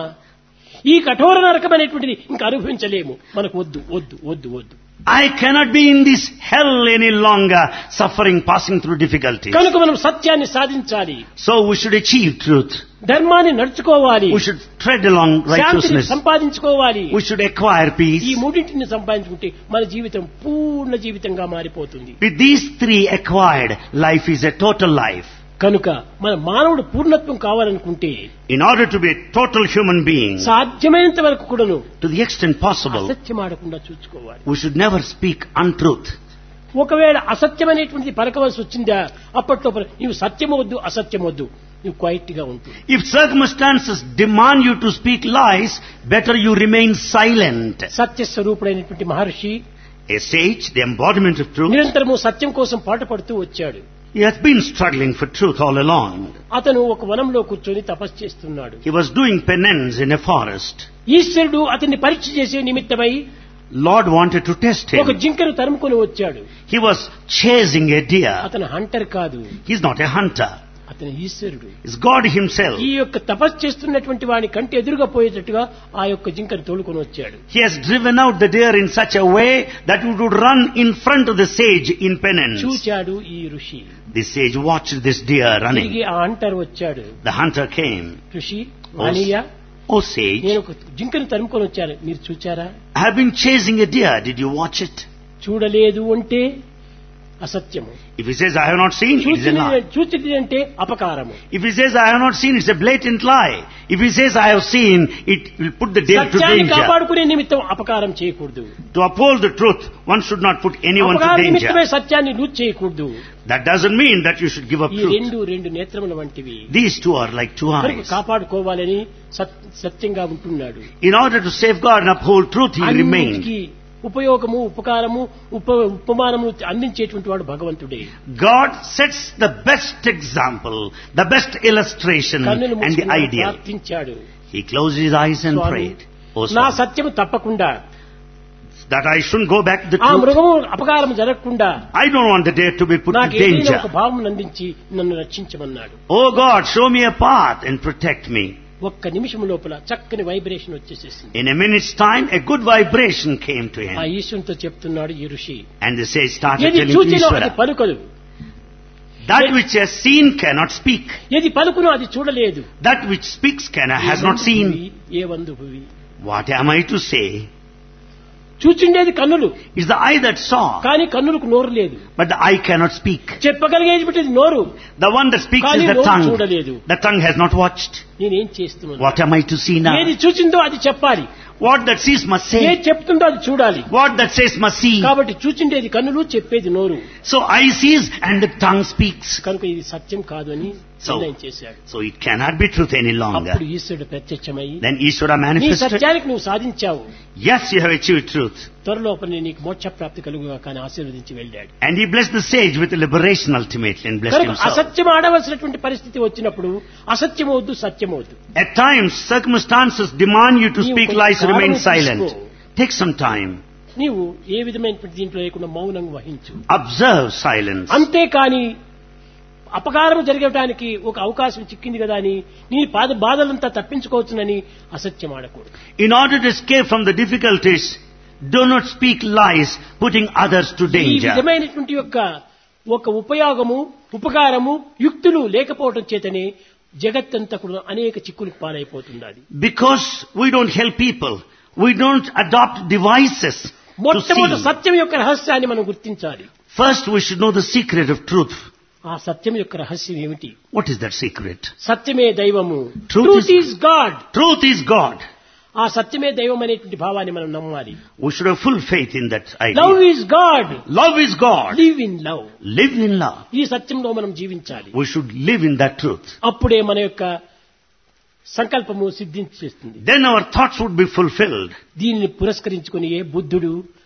ఈ కఠోర నరకం అనేటువంటిది ఇంకా అనుభవించలేము. మనకు వద్దు వద్దు వద్దు వద్దు. I cannot be in this hell any longer, suffering, passing through difficulties. కనుక మనం సత్యాన్ని సాధించాలి. So we should achieve truth. ధర్మాన్ని నడుచుకోవాలి. We should tread along శాంతిని righteousness. సంపాదించుకోవాలి. We should acquire ఈ peace. మూడింటిని సంపాదించుకుంటే మన జీవితం పూర్ణ జీవితంగా మారిపోతుంది. With these three acquired, life is a total life. కనుక మన మానవుడు పూర్ణత్వం కావాలనుకుంటే In order to be a total human being, సాధ్యమైనంత వరకు కూడాను to the extent possible, అసత్యం ఆడకుండా చూసుకోవాలి. we should never speak untruth. ఒకవేళ అసత్యమనేటువంటిది పలకవలసి వచ్చిందా, అప్పట్లో నీవు సత్యం వద్దు అసత్యం వద్దు, నువ్వు క్వైట్ గా ఉంటుంది. If circumstances demand you to speak lies, better you remain silent. సత్యస్వరూపుడైనటువంటి Maharshi A sage, the embodiment of truth, నిరంతరము సత్యం కోసం పాటుపడుతూ వచ్చాడు. he has been struggling for truth all along. అతను ఒక వనంలో కూర్చొని తపస్సు చేస్తున్నాడు. He was doing penance in a forest. ఈశ్వరుడు అతన్ని పరీక్ష చేసే నిమిత్తమై Lord wanted to test ఒక him. జింకను తరుముకొని వచ్చాడు. He was chasing a deer. అతను హంటర్ కాదు, He's not a hunter. అతను ఈశ్వరుడు. It's God himself. ఈ యొక్క తపస్సు చేస్తున్నటువంటి వాని కంటి ఎదురుగా పోయేటట్టుగా ఆ యొక్క జింకను తోలుకొని వచ్చాడు. He has driven out the deer in such a way that it would run in front of the sage in penance. చూచాడు ఈ ఋషి. The sage watched this deer running. తిరిగి ఆ హంటర్ వచ్చాడు. The hunter came. ఋషి మానీయ, Oh sage, నేను ఒక జింకను తరుముకొని వచ్చాను, మీరు చూచారా? I have been chasing a deer. Did you watch it? చూడలేదు అంటే అసత్యము. If he says I have not seen, it is a lie. చూచిది అంటే అపకారము. If he says I have not seen, it's a blatant lie. If he says I have seen, it will put the deer to సత్యాన్ని danger. కాపాడుకునే నిమిత్తం అపకారం చేయకూడదు. To uphold the truth, one should not put anyone to అపకార danger. నిమిత్తమే సత్యాన్ని loose చేయకూడదు. That doesn't mean that you should give up ఈ truth. రెండు రెండు నేత్రముల వంటివి. These two are like two కనుక eyes. కాపాడుకోవాలని సత్- సత్యంగా ఉంటున్నాడు. In order to safeguard and uphold truth, he remained. అన్నిటికీ ఉపయోగము ఉపకారము ఉప ఉపమానము అందించేటువంటి వాడు భగవంతుడే. God sets the best example, the best illustration కన్నులు and the మూసుకుని ideal. ప్రార్థించాడు. He closed his eyes and Swamy, prayed. Oh, నా Swami, సత్యము తప్పకుండా, that I shouldn't go back to the ఆ truth. మృగము అపకారం జరగకుండా I don't want the deer to be put to నాకు ఏదైనా danger. ఒక భావం అందించి నన్ను రక్షించమన్నాడు. Oh God, show me a path and protect me. ఒక్క నిమిషం లోపల చక్కని వైబ్రేషన్ వచ్చేసేసింది. In a minute's time, a good vibration came to ఆ him. ఈశ్వరునితో చెప్తున్నాడు ఈ ఋషి, And the sage started ఏది telling చూచినో అది Ishvara, పలుకదు, that which has seen cannot speak. ఏది పలుకునో అది చూడలేదు. That which speaks cannot, has not seen. A వందు Bhuvi. What am I to say? చూచిండేది కన్నులు, It's the eye that saw, కానీ కన్నులకు నోరు లేదు. but the eye cannot speak. చెప్పగలిగేది నోరు, The one that speaks కానీ is the నోరు tongue. చూడలేదు. The tongue has not watched. నేనేం చేస్తున్నాను? What am I to see now? ఏది చూచిందో అది చెప్పాలి, What that sees must ఏది say. చెప్తుందో అది చూడాలి. What that says must see. కాబట్టి చూచిండేది కన్నులు, చెప్పేది నోరు. So eye sees and the tongue speaks. కనుక ఇది సత్యం కాదు అని So, నిర్ణయం చేశాడు. so it cannot be truth any longer. అప్పుడు ఈశ్వరుడు ప్రత్యక్షమై, Then Ishvara నీ manifested. సత్యానికి నువ్వు సాధించావు, Yes, you have achieved truth. త్వరలోపల నీకు మోక్ష ప్రాప్తి కలుగుగా కానీ ఆశీర్వదించి వెళ్ళాడు. And he blessed the sage with liberation ultimately and blessed కనుక himself. అసత్యం ఆడవలసినటువంటి పరిస్థితి వచ్చినప్పుడు అసత్యం వద్దు, సత్యం వద్దు. At times, circumstances demand you to నీవు speak కొంచెం lies, remain కాలం silent. తీసుకో. Take some time. నీవు ఏ విధమైనటువంటి దీంట్లో లేకుండా మౌనంగా వహించు. Observe silence. అంతేకాని అపకారం జరగటానికి ఒక అవకాశం చిక్కింది కదా అని నీ బాధ బాధలంతా తప్పించుకోవచ్చునని అసత్యం ఆడకూడదు. In order to escape from the difficulties, do not speak lies, putting others to ఈ danger. విధమైనటువంటి యొక్క ఒక ఉపయోగము ఉపకారము యుక్తులు లేకపోవడం చేతనే జగత్తంతా కూడా అనేక చిక్కులకు పాలైపోతుంది. అది Because we don't help people, we don't adopt devices to మొట్టమొదటి see. సత్యం యొక్క రహస్యాన్ని మనం గుర్తించాలి. First, we should know the secret of truth. ఆ సత్యం యొక్క రహస్యం ఏమిటి? What is that secret? సత్యమే దైవము. Truth truth is- is God. Truth is God. ఆ సత్యమే దైవం అనేటువంటి భావాన్ని మనం నమ్మాలి. We should have full faith in that love idea. Is God. Love is God. Live in love. Live in love. ఈ సత్యంలో మనం జీవించాలి. We should live in that truth. అప్పుడే మన యొక్క సంకల్పము సిద్ధించేస్తుంది. Then our thoughts would be fulfilled. దీనిని పురస్కరించుకుని ఏ బుద్ధుడు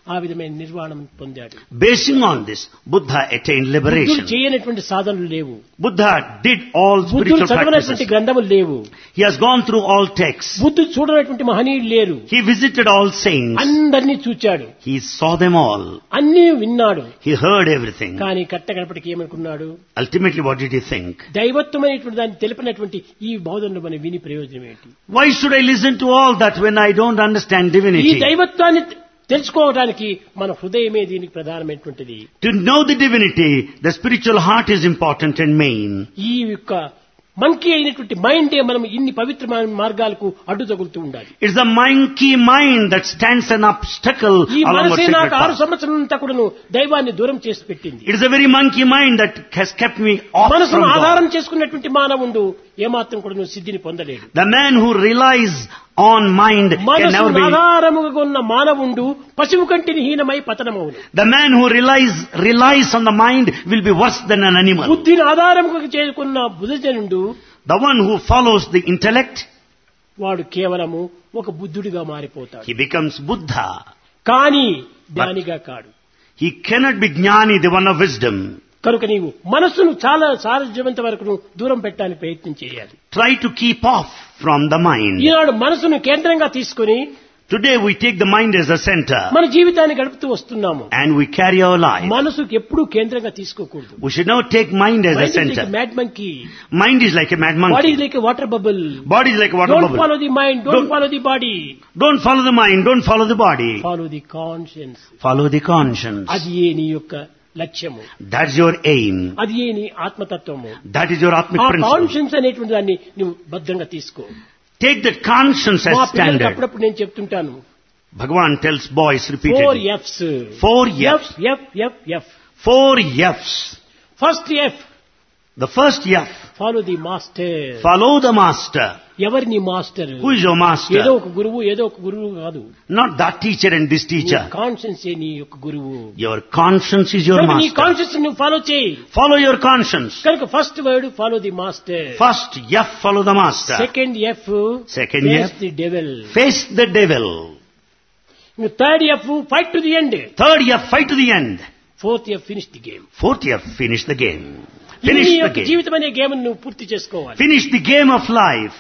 ఆ విధమైన నిర్వాణం పొందాడు. Basing on this, Buddha attained బుద్ధుడు liberation. చేయనటువంటి సాధనలు లేవు. Buddha did all బుద్ధుడు spiritual చదవనటువంటి practices. గ్రంథములు లేవు. He has gone through all texts. బుద్ధుడు చూడనటువంటి మహనీయులు లేరు. He visited all saints. అందరినీ చూచాడు, He saw them all. అన్నీ విన్నాడు. He heard everything. కానీ కట్టగడపటికి ఏమనుకున్నాడు? Ultimately, what did he think? దైవత్వమైనటువంటి దాన్ని తెలిపినటువంటి ఈ బోధనలు మనం విని ప్రయోజనం ఏంటి? Why should I listen to all that when I don't understand ఈ divinity? దైవత్వాన్ని తెలుసుకోవడానికి మన హృదయమే దీనికి ప్రధానమైనటువంటిది. To know the divinity, the spiritual heart is important and main. ఈ యొక్క మంకీ అయినటువంటి మైండే మనం ఇన్ని పవిత్రమైన మార్గాలకు అడ్డు తగులుతూ ఉండాలి. It's the monkey mind that stands an obstacle ఈ along our మనసే sacred నాకు ఆరు path. సంవత్సరాలంతా కూడాను దైవాన్ని దూరం చేసి పెట్టింది. It is the very monkey mind that has kept me off from మనసును ఆధారం God. చేసుకున్నటువంటి మానవుడు ఏమాత్రం కూడాను సిద్ధిని పొందలేడు. The man who relies on mind can never మనసును be. ఆధారముగా ఉన్న మానవుడు పశువు కంటిని హీనమై పతనమవును. The man who relies relies on the mind will be worse than an animal. బుద్ధిని ఆధారముగా చేసుకున్న బుద్ధజనుడు The one who follows the intellect, వాడు కేవలము ఒక బుద్ధుడిగా మారిపోతాడు. he becomes Buddha. కానీ జ్ఞానిగా కాడు. He cannot be Jnani, the one of wisdom. కనుక నీవు మనస్సును చాలా సాధ్యమంత వరకు దూరం పెట్టడానికి ప్రయత్నం చేయాలి. Try to keep off from the mind. ఈనాడు మనసును కేంద్రంగా తీసుకుని Today we take the mind as a center మన జీవితాన్ని గడుపుతూ వస్తున్నాము. and we carry our life. మనసుకు ఎప్పుడూ కేంద్రంగా తీసుకోకూడదు. We should never take mind as a center. Mad monkey, Mind is like a mad body monkey. Like water bubble. Body is like a water don't bubble. Follow the mind, don't Don't- follow the body, Don't follow the mind, don't follow the body. Follow the conscience. Follow the conscience. అది ఏ నీ యొక్క లక్ష్యము, That's your aim. అది ఏ నీ ఆత్మతత్వము. That is your atmic ఆ principle. కాన్షియన్స్ అనేటువంటి దాన్ని నువ్వు భద్రంగా తీసుకో. Take that conscience మా as పిల్లలకి standard. అప్పుడప్పుడు నేను చెప్తుంటాను, Bhagavan tells boys four repeatedly. F's. Four F F's. F F F. Four F's. First F, The first F. Follow the master. Follow the master. ఎవరి నీ మాస్టర్? Who is your ఏదో master? ఒక గురువు, ఏదో ఒక గురువు కాదు. Not that teacher and this teacher. Conscience నీ యొక్క గురువు. Your conscience is your కనుక నీ master. కాన్షియన్స్ నువ్వు ఫాలో చేయి. Follow your conscience. కనుక first word follow the master. First F, follow the master. Second F, Second F. The devil. Face the devil. Third F, fight to the end. Third F, fight to the end. Fourth F, finish the game. Fourth F, finish the game. నీ Finish the యొక్క game. జీవితం అనే game నువ్వు పూర్తి చేసుకోవాలి. Finish the game of life.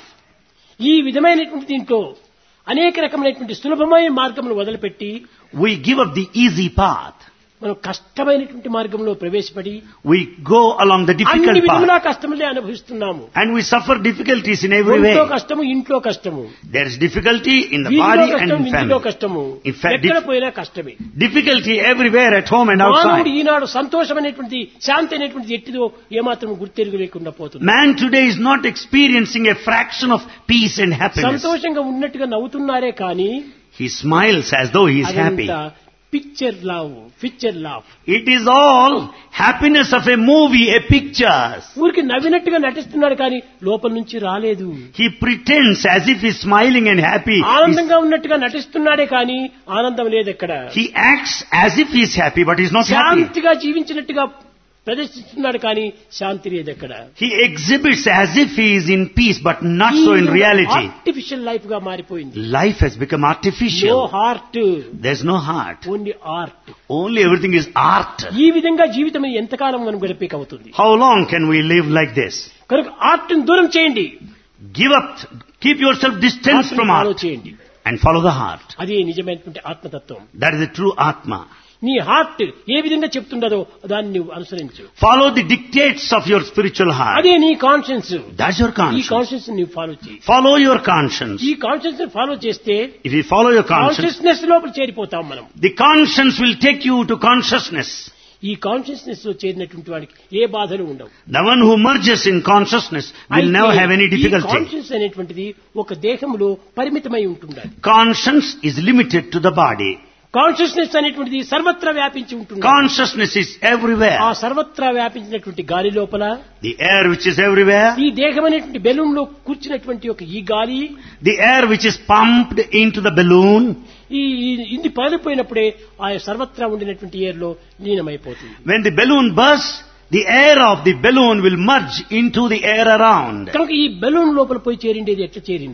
ఈ విధమైనటువంటి దీంట్లో అనేక రకమైనటువంటి సులభమైన మార్గములు వదిలిపెట్టి We give up the easy path. మనం కష్టమైనటువంటి మార్గంలో ప్రవేశపడి We go along the అన్ని difficult విధములా path. కష్టములే అనుభవిస్తున్నాము. And we suffer difficulties in every ఒంట్లో way. కష్టము, ఇంట్లో కష్టము, There is difficulty in the వీధిలో body and కష్టం, in ఇంటిలో family. కష్టము, In fact, ఎక్కడ dif- పోయినా కష్టమే. difficulty everywhere at home and మానవుడు outside. ఈనాడు సంతోషం అనేటువంటి శాంతి అనేటువంటి ఎట్టిదో ఏమాత్రం గుర్తెరుగు లేకుండా పోతుంది. Man today is not experiencing a fraction of peace and happiness. సంతోషంగా ఉన్నట్టుగా నవ్వుతున్నారే కానీ He smiles as though he is happy. Picture love, picture love. It is all happiness of a movie, a picture. ఊరికి నవ్వినట్టుగా నటిస్తున్నాడు కానీ లోపల నుంచి రాలేదు. He pretends as if he is smiling and happy. He's- ఆనందంగా ఉన్నట్టుగా నటిస్తున్నాడే కానీ ఆనందం లేదు ఎక్కడ. He acts as if he is happy, but he is not happy. శాంతిగా జీవించినట్టుగా ప్రదర్శిస్తున్నాడు కానీ శాంతి లేదు ఎక్కడ. He exhibits as if he is in peace, but not so in reality. Artificial life గా మారిపోయింది. Life has become no artificial. Heart, There's no heart. Only art. Only everything is art. ఈ విధంగా జీవితం ఎంతకాలం మనం గడిపేక అవుతుంది. How long can we live like this? కనుక art దూరం చేయండి, Give up, keep yourself distanced from follow art చేయండి. and follow the heart. అదే నిజమైనటువంటి ఆత్మతత్వం. That is the true Atma. నీ హార్ట్ ఏ విధంగా చెప్తుండదో దాన్ని నువ్వు అనుసరించు. Follow the dictates of your spiritual heart. అదే నీ కాన్షియన్స్. That's your ఈ conscience. కాన్షియన్స్ నువ్వు ఫాలో చేయి. Follow your conscience. ఈ కాన్షియన్స్ ఫాలో చేస్తే If you follow your conscience, consciousness లోపల చేరిపోతాం మనం. the conscience will take you to consciousness. ఈ కాన్షియస్నెస్ లో చేరినటువంటి వాడికి ఏ బాధలు ఉండవు. The one who merges in consciousness will never have any difficulty. Conscious అనేటువంటిది ఒక దేహంలో పరిమితమై ఉంటుంది. Conscience is limited to the body. Consciousness అనేటువంటిది సర్వత్రా వ్యాపించి ఉంటుంది. Consciousness is everywhere. ఆ సర్వత్రా వ్యాపించినటువంటి గాలి లోపల The air which is everywhere, ఈ దేహం అనేటువంటి బెలూన్ లో కూర్చున్నటువంటి ఒక ఈ గాలి, the air which is pumped into the balloon, ఈ ఈ- ఇది పారిపోయినప్పుడే ఆ సర్వత్రా ఉండినటువంటి ఎయిర్ లో లీనమైపోతుంది. when the balloon bursts, the air of the balloon will merge into the air around. కనుక ఈ బెలూన్ లోపల పోయి చేరిండేది ఎట్లా చేరింది?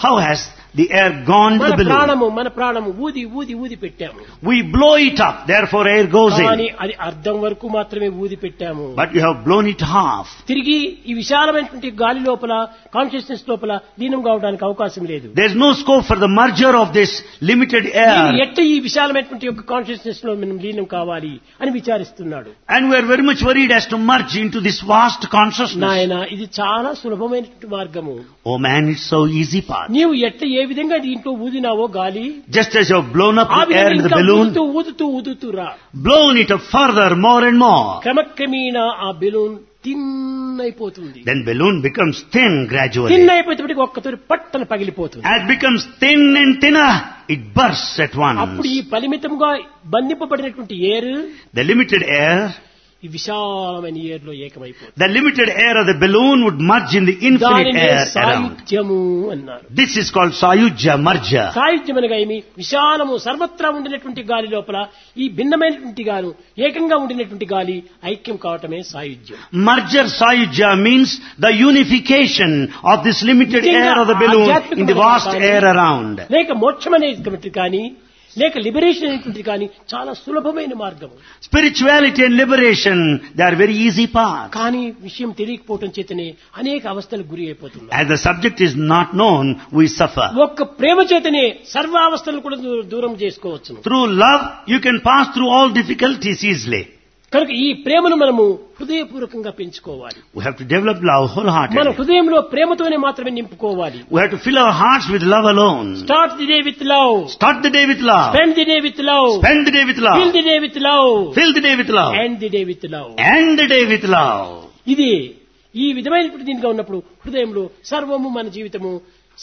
How has the air gone to మన the balloon? ప్రాణము మన ప్రాణము ఊది ఊది ఊది పెట్టాము. We blow it up, therefore air goes కానీ in. అది అర్ధం వరకు మాత్రమే ఊది పెట్టాము. But you have blown it half. తిరిగి ఈ విశాలమైనటువంటి గాలి లోపల కాన్షియస్నెస్ లోపల లీనం కావడానికి అవకాశం లేదు. There's no scope for the merger of this limited నేను air. ఎట్ట ఈ విశాలమైనటువంటి యొక్క కాన్షియస్నెస్ లో మనం లీనం కావాలి అని విచారిస్తున్నాడు. And we are very much worried as to merge into this vast consciousness. నాయన ఇది చాలా సులభమైనటువంటి మార్గము. Oh man, it's so easy path. నీవు ఎట్ట ఏ విధంగా దీంట్లో ఊదినావో గాలి Just as you have blown up ఆ the air in విధంగా the ఇంకా balloon, ఊదుతూ ఊదుతూ ఊదుతూ రా. blown it up further, more and more. క్రమక్రమేణా ఆ బెలూన్ థిన్ అయిపోతుంది. Then balloon becomes thin gradually. Thin అయిపోయేటప్పటికి ఒక్కతోటి పట్టన పగిలిపోతుంది. As it becomes thin and thinner, it bursts at అప్పుడు once. ఈ పరిమితంగా బంధింపబడినటువంటి ఎయిర్ The limited air, ఈ విశాలమైన ఎయిర్ లో ఏకమైపోతుంది. the limited air of the balloon would merge in the infinite దానినే air around. సాయుధ్యము అన్నారు. This is called Sayujya, merger. సాయుధ్యం అనగా ఏమి? విశాలము సర్వత్రా ఉండినటువంటి గాలి లోపల ఈ భిన్నమైనటువంటి గాను ఏకంగా ఉండినటువంటి గాలి ఐక్యం కావటమే సాయుధ్యం. Merger Sayujya means the unification of this limited air of the balloon in the vast air around. లేక మోక్షం అనేటువంటిది కానీ లేక లిబరేషన్ అనేటువంటిది కానీ చాలా సులభమైన మార్గం. Spirituality and liberation, they are very easy paths. కానీ విషయం తెలియకపోవటం చేతనే అనేక అవస్థలకు గురి అయిపోతున్నారు. As the subject is not known, we suffer. ఒక్క ప్రేమ చేతనే సర్వ అవస్థలను కూడా దూ- దూరం చేసుకోవచ్చు. Through love, you can pass through all difficulties easily. కనుక ఈ ప్రేమను మనము హృదయపూర్వకంగా పెంచుకోవాలి. We have to develop love మన wholeheartedly. హృదయంలో ప్రేమతోనే మాత్రమే నింపుకోవాలి. We have to fill our hearts with love alone. Start the day with love, Start the day with love. Spend the day with love, Spend the day with fill love. The day with love, Fill the day with love. End the day with love. End the day with love. ఇది ఈ విధమైనటువంటి దీనిగా ఉన్నప్పుడు హృదయంలో సర్వము మన జీవితము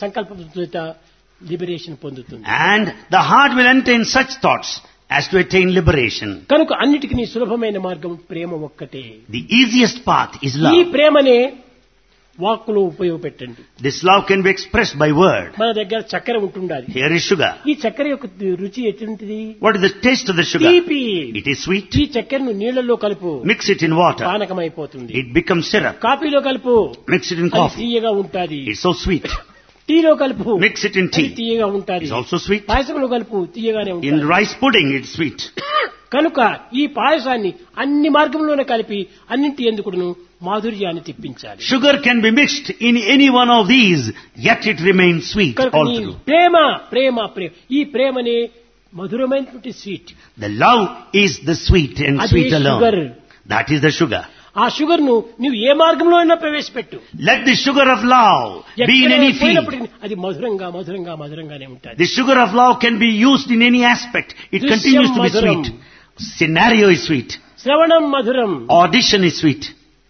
సంకల్ప లిబరేషన్ పొందుతుంది. And the heart will entertain such thoughts as to attain liberation. కనుక అన్నిటికీ సులభమైన మార్గం ప్రేమ ఒక్కటే. The easiest path is ఈ love. ప్రేమనే వాక్కులో ఉపయోగపెట్టండి. This love can be expressed by word. మన దగ్గర చక్కెర ఉంటుండాలి. Here is sugar. ఈ చక్కెర యొక్క రుచి ఎటువంటిది? What is the taste of the sugar? తీపి. It is sweet. ఈ చక్కెరను నీళ్లలో కలుపు, Mix it in water. పానకమైపోతుంది. It becomes syrup. కాఫీలో కలుపు, Mix it in అది coffee. తీయగా ఉంటాది. It's so sweet. టీలో కలుపు, Mix it in అది tea. తీయగా ఉంటాది. It's also sweet. పాయసంలో కలుపు, తీయగానే In ఉంటుంది. rice pudding, it's sweet. కనుక ఈ పాయసాన్ని అన్ని మార్గంలోనే కలిపి అన్నింటి ఎందుకును మాధుర్యాన్ని తెప్పించాలి. Sugar can be mixed in any one of these, yet it remains sweet కనుక all ఈ through. ప్రేమ ప్రేమ ప్రేమ ఈ ప్రేమనే మధురమైనటువంటి sweet. The love is the sweet and అదే sweet sugar. alone. That is the sugar. ఆ షుగర్ ను నువ్వు ఏ మార్గంలో అయినా ప్రవేశపెట్టు. Let the sugar of love be in any field. పోయినప్పటికీ అది మధురంగా మధురంగా మధురంగానే ఉంటుంది. The sugar of love can be used in any aspect. It Drishyam continues to be madhuram. sweet. Scenario is sweet. శ్రవణం మధురం, Audition is sweet.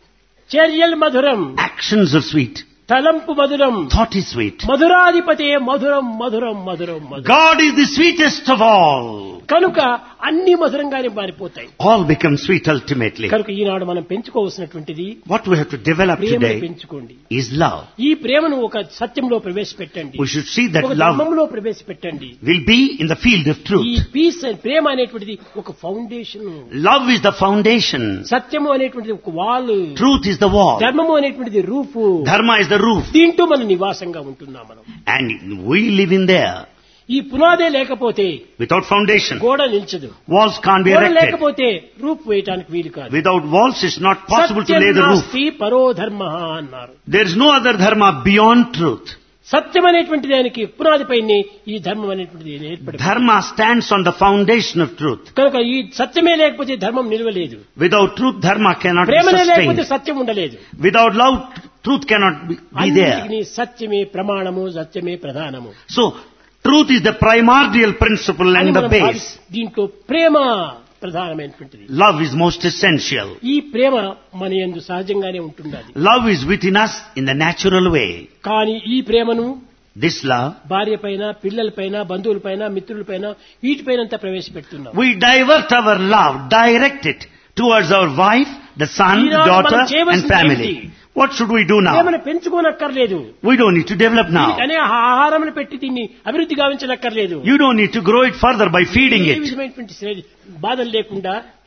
చర్యల్ మధురం, Actions are sweet. తలంపు మధురం, Thought is sweet. మధురాధిపతే మధురం మధురం మధురం మధురం. God is the sweetest of all. కనుక అన్ని మధురంగానే మారిపోతాయి. All become sweet ultimately. కనుక ఈనాడు మనం పెంచుకోవాల్సినటువంటిది What we have to develop ప్రేమను today పెంచుకోండి. is love. ఈ ప్రేమను ఒక సత్యంలో ప్రవేశపెట్టండి. We should see that ఒక love ధర్మంలో ప్రవేశపెట్టండి. will be in the field of ఈ truth. పీస్ అండ్ ప్రేమ అనేటువంటిది ఒక foundation. Love is the foundation. సత్యము అనేటువంటిది ఒక wall, Truth is the wall. ధర్మము అనేటువంటిది roof. Dharma is the roof. దీంట్లో మనం నివాసంగా ఉంటున్నాం మనం. And we live in there. ఈ పునాదే లేకపోతే Without foundation, గోడ నిల్చదు. walls can't be గోడ erected. లేకపోతే రూఫ్ వేయటానికి వీలు కాదు. Without walls, it's not possible to Satyam lay the roof. నాస్తి పరో ధర్మ అన్నారు. There is no other dharma beyond truth. సత్యం అనేటువంటి దానికి పునాదిపైనే ఈ ధర్మం అనేటువంటిది ఏర్పడింది. Dharma stands on the foundation of truth. కనుక ఈ సత్యమే లేకపోతే ధర్మం నిలవలేదు. Without truth, dharma cannot be ప్రేమనే లేకపోతే sustained. సత్యం ఉండలేదు. Without love, truth cannot be, be there. అన్నిటికీ సత్యమే ప్రమాణము, సత్యమే ప్రధానము. So, truth is the primordial principle అని and the మనం భావి- base. దీంట్లో ప్రేమ ప్రధానమైనటువంటిది. Love is most essential. ఈ ప్రేమ మన యందు సహజంగానే ఉంటున్నది. Love is within us in the natural way. కానీ ఈ ప్రేమను This love, భార్య పైన, పిల్లల పైన, బంధువుల పైన, మిత్రుల పైన వీటిపైన అంతా ప్రవేశపెడుతున్నాం. we divert our love, direct it towards our wife, the son, the Eenadu daughter మనం చేయవలసింది and family. ఏమిటి? What should we do now? ప్రేమను పెంచుకోనక్కర్లేదు. We don't need to develop now. అనే ఆహారం పెట్టి దీన్ని అభివృద్ధి గావించనక్కర్లేదు. You don't need to grow it further by feeding A it. విధమైనటువంటి శ్రేణి- బాధలు లేకుండా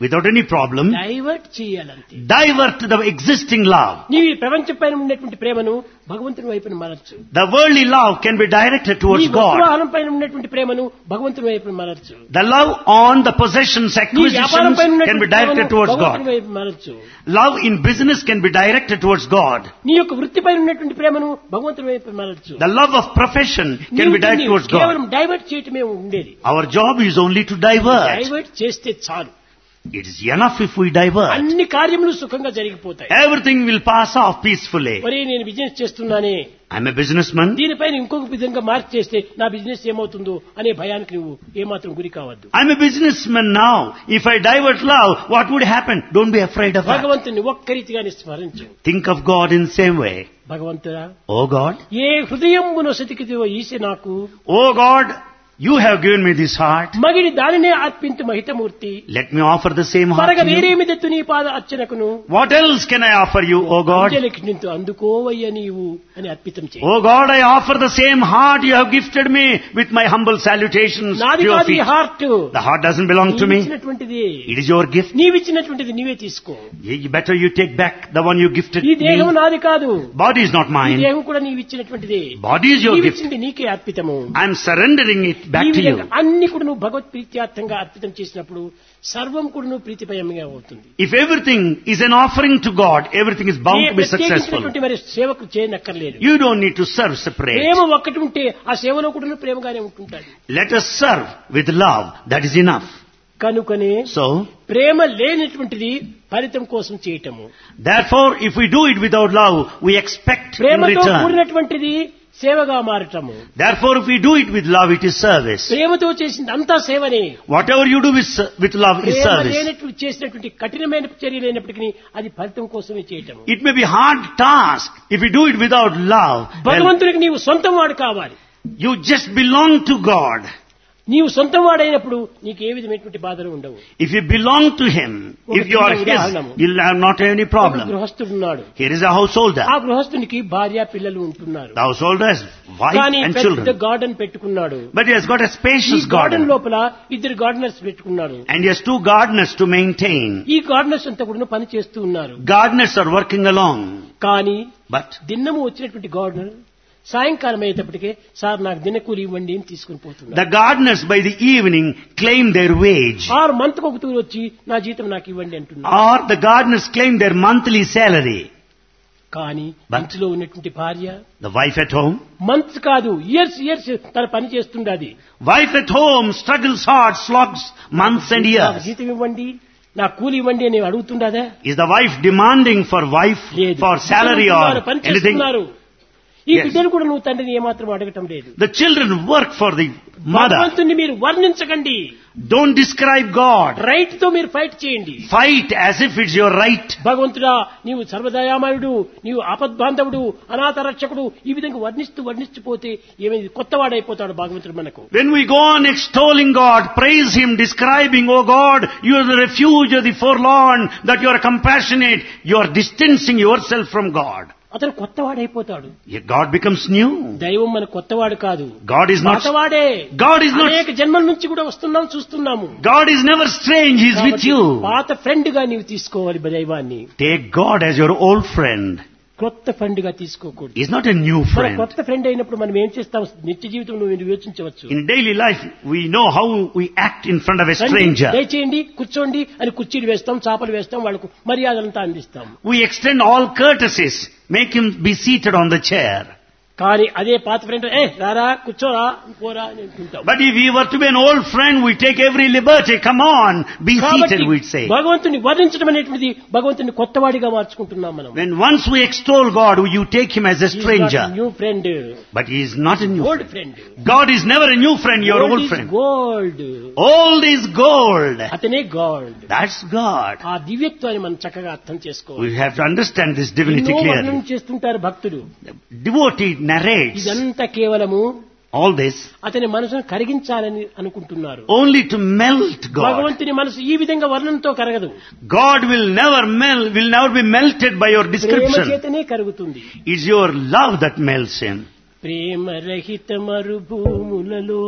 without any problem, డైవర్ట్ చేయాలంతే. divert the existing love. నీవు ఈ ప్రపంచం పైన ఉన్నటువంటి ప్రేమను భగవంతుని వైపున మారచ్చు. The worldly love can be directed towards నీ God. వాహనం పైన ఉన్నటువంటి ప్రేమను భగవంతుని వైపున మారచ్చు. The love on the possessions, నీ వ్యాపారం acquisitions పైన can be ఉన్నటువంటి directed ప్రేమను towards భగవంతుని God. వైపు మారచ్చు. Love in business can be directed towards God. నీ యొక్క వృత్తి పైన ఉన్నటువంటి ప్రేమను భగవంతుని వైపు మారచ్చు. The love of profession can be directed towards కేవలం God. డైవర్ట్ చేయటమే ఉండేది. Our job is only to divert. Divert చేస్తే చాలు. It is enough if we divert. అన్ని కార్యములు సుఖంగా జరిగిపోతాయి. Everything will pass off peacefully. మరి నేను బిజినెస్ చేస్తున్నానే, I'm a businessman. దీనిపైన ఇంకొక విధంగా మార్చి చేస్తే నా బిజినెస్ ఏమవుతుందో అనే భయానికి నువ్వు ఏమాత్రం గురి కావద్దు. I'm a businessman now. If I divert love, what would happen? Don't be afraid of that. భగవంతుని ఒక్క రీతిగానే స్మరించు. Think of God in the same way. భగవంతుడా, Oh God. ఏ హృదయమును సతికిదివో ఈసే నాకు, Oh God, you have given me this heart. మగిడి దానినే అర్పింతు మహితమూర్తి. Let me offer the same heart మరగ to you. వేరేమి దెత్తు నీ పాద అర్చనకును. What else can I offer you, O God? అంజలికినింతు అందుకోవయ్య నీవు అని అర్పితం చేయి. O God, I offer the same heart you have gifted me with my humble salutations to నాది your కాదు ఈ feet. Heart, The heart doesn't belong to me. ఇచ్చినటువంటిది. It is your gift. నీవిచ్చినటువంటిది నీవే తీసుకో. You better you take back the one you gifted ఈ దేహం me. నాది కాదు, Body is not ఈ mine. దేహం కూడా నీవిచ్చినటువంటిది. Body is your gift. నీవిచ్చింది నీకే అర్పితము. I am surrendering it back ఈ to you. విధంగా అన్ని కూడా నువ్వు భగవత్ ప్రీత్యార్థంగా అర్పితం చేసినప్పుడు సర్వం కూడా నువ్వు ప్రీతిపయంగా అవుతుంది. If everything is an offering to God, everything is bound to be successful. ప్రత్యేకించినటువంటి మరి సేవకు చేయనక్కర్లేదు. You don't need to serve separate. ప్రేమ ఒక్కటి ఉంటే ఆ సేవలో కూడా నువ్వు ప్రేమగానే ఉంటుంటాడు. Let us serve with love. That is enough. కనుకనే So, ప్రేమ లేనటువంటిది ఫలితం కోసం చేయటము. therefore, if we do it without love, we expect in ప్రేమతో return. కూడినటువంటిది సేవగా మారటము. Therefore, if we do it with love, it is service. ప్రేమతో చేసింది అంతా సేవనే. Whatever you do with, with love is Prema service. లేనటువంటి చేసినటువంటి కఠినమైన చర్య లేనప్పటికీ అది ఫలితం కోసమే చేయటము. It may be hard task. If you do it without love, then భగవంతునికి నీవు సొంతం వాడు కావాలి. you just belong to God. నీవు సొంతం వాడైనప్పుడు నీకు ఏ విధమైనటువంటి బాధలు ఉండవు. If you belong to Him, if you are His, you'll have not have any ఒక problem. గృహస్థుడున్నాడు. Here is a householder. ఆ గృహస్థునికి భార్య పిల్లలు ఉంటున్నారు. The householder has wife కానీ and పెద్ద children. గార్డెన్ పెట్టుకున్నాడు. But he has got a ఈ spacious garden garden. లోపల ఇద్దరు గార్డెనర్స్ పెట్టుకున్నాడు. And he has two gardeners to maintain. ఈ గార్డెనర్స్ అంతా కూడా పని చేస్తూ ఉన్నారు. Gardeners are working along. కానీ But దిన్నము వచ్చినటువంటి గార్డెనర్ సాయంకాలం అయ్యేటప్పటికే సార్ నాకు దినకూలి ఇవ్వండి అని తీసుకుని పోతున్నారు. the gardeners by the evening claim their wage. ఆరు మంత్ ఒక తూరు వచ్చి నా జీతం నాకు ఇవ్వండి అంటున్నారు. Or the gardeners claim their monthly salary. కానీ But- ఇంట్లో ఉన్నటువంటి భార్య The wife at home. Months కాదు ఇయర్స్ ఇయర్స్ తన పని చేస్తుండది. Wife at home struggles hard, slogs months and నాకు years. జీతం ఇవ్వండి, నా కూలి ఇవ్వండి అని అడుగుతుండదా? Is the wife demanding for wife, లేదు. for salary or ఉన్నారు, పని anything? చేస్తున్నారు. ఈ Yes. బిడ్డలు కూడా నువ్వు తండ్రిని ఏమాత్రం అడగటం లేదు. The children work for the mother. భగవంతుని మీరు వర్ణించకండి. Don't describe God. రైట్ తో మీరు ఫైట్ చేయండి. Fight as if it's your right. భగవంతుడా నీవు సర్వదయామయుడు, నీవు ఆపద్బాంధవుడు, అనాథ రక్షకుడు, ఈ విధంగా వర్ణిస్తూ వర్ణించిపోతే ఏమైంది, కొత్తవాడైపోతాడు భగవంతుడు మనకు. When we go on extolling God, praise Him, describing, oh God, you are the refuge of the forlorn, that you are compassionate, you are distancing yourself from God. అతను కొత్తవాడైపోతాడు. Yet God becomes new. దైవం మన కొత్తవాడు కాదు, God is not, పాతవాడే. God is not, అనేక జన్మల నుంచి కూడా వస్తున్నాం చూస్తున్నాము. God is never strange, He is with కాబట్టి you. పాత ఫ్రెండ్ గా నీవు తీసుకోవాలి దైవాన్ని. Take God as your old friend. కొత్త ఫ్రెండ్ గా తీసుకోకూడదు. He is not a new మన friend. కొత్త ఫ్రెండ్ అయినప్పుడు మనం ఏం చేస్తాం, నిత్య జీవితంలో మీరు యోచించవచ్చు. In daily life, we know how we act in front of a stranger. దయచేయండి కూర్చోండి అని కుర్చీలు వేస్తాం, చాపలు వేస్తాం, వాళ్ళకు మర్యాదలంతా అందిస్తాం. We extend all courtesies, make him be seated on the chair. కానీ అదే పాత ఫ్రెండ్ ఏ రారా కూర్చోరా పోరా అని అంటుంటాం. But if we were to be an old friend, we take every liberty. Come on, be కాబట్టి seated, we'd say. భగవంతుని వర్ణించడం అనేటువంటిది భగవంతుని కొత్తవాడిగా మార్చుకుంటున్నాం మనం. When once we extol God, you take him as a stranger. New friend, But he is not a new old friend. Friend. God is never a new friend, your old friend. Gold, Old is gold. అతనే God. That's God. ఆ దివ్యత్వాన్ని మనం చక్కగా అర్థం చేసుకోవాలి. We have to understand this divinity ఎన్నో వర్ణన clearly. చేస్తుంటారు భక్తులు. Devotee narrates ఇదంతా కేవలము all this అతని మనసును కరిగించాలని అనుకుంటున్నారు. only to melt God. భగవంతుని మనసు ఈ విధంగా వర్ణంతో కరగదు. God will never melt, will never be melted by your Prema description. చేతనే కరుగుతుంది. It's your love that melts him. ప్రేమరహిత మరుభూములలో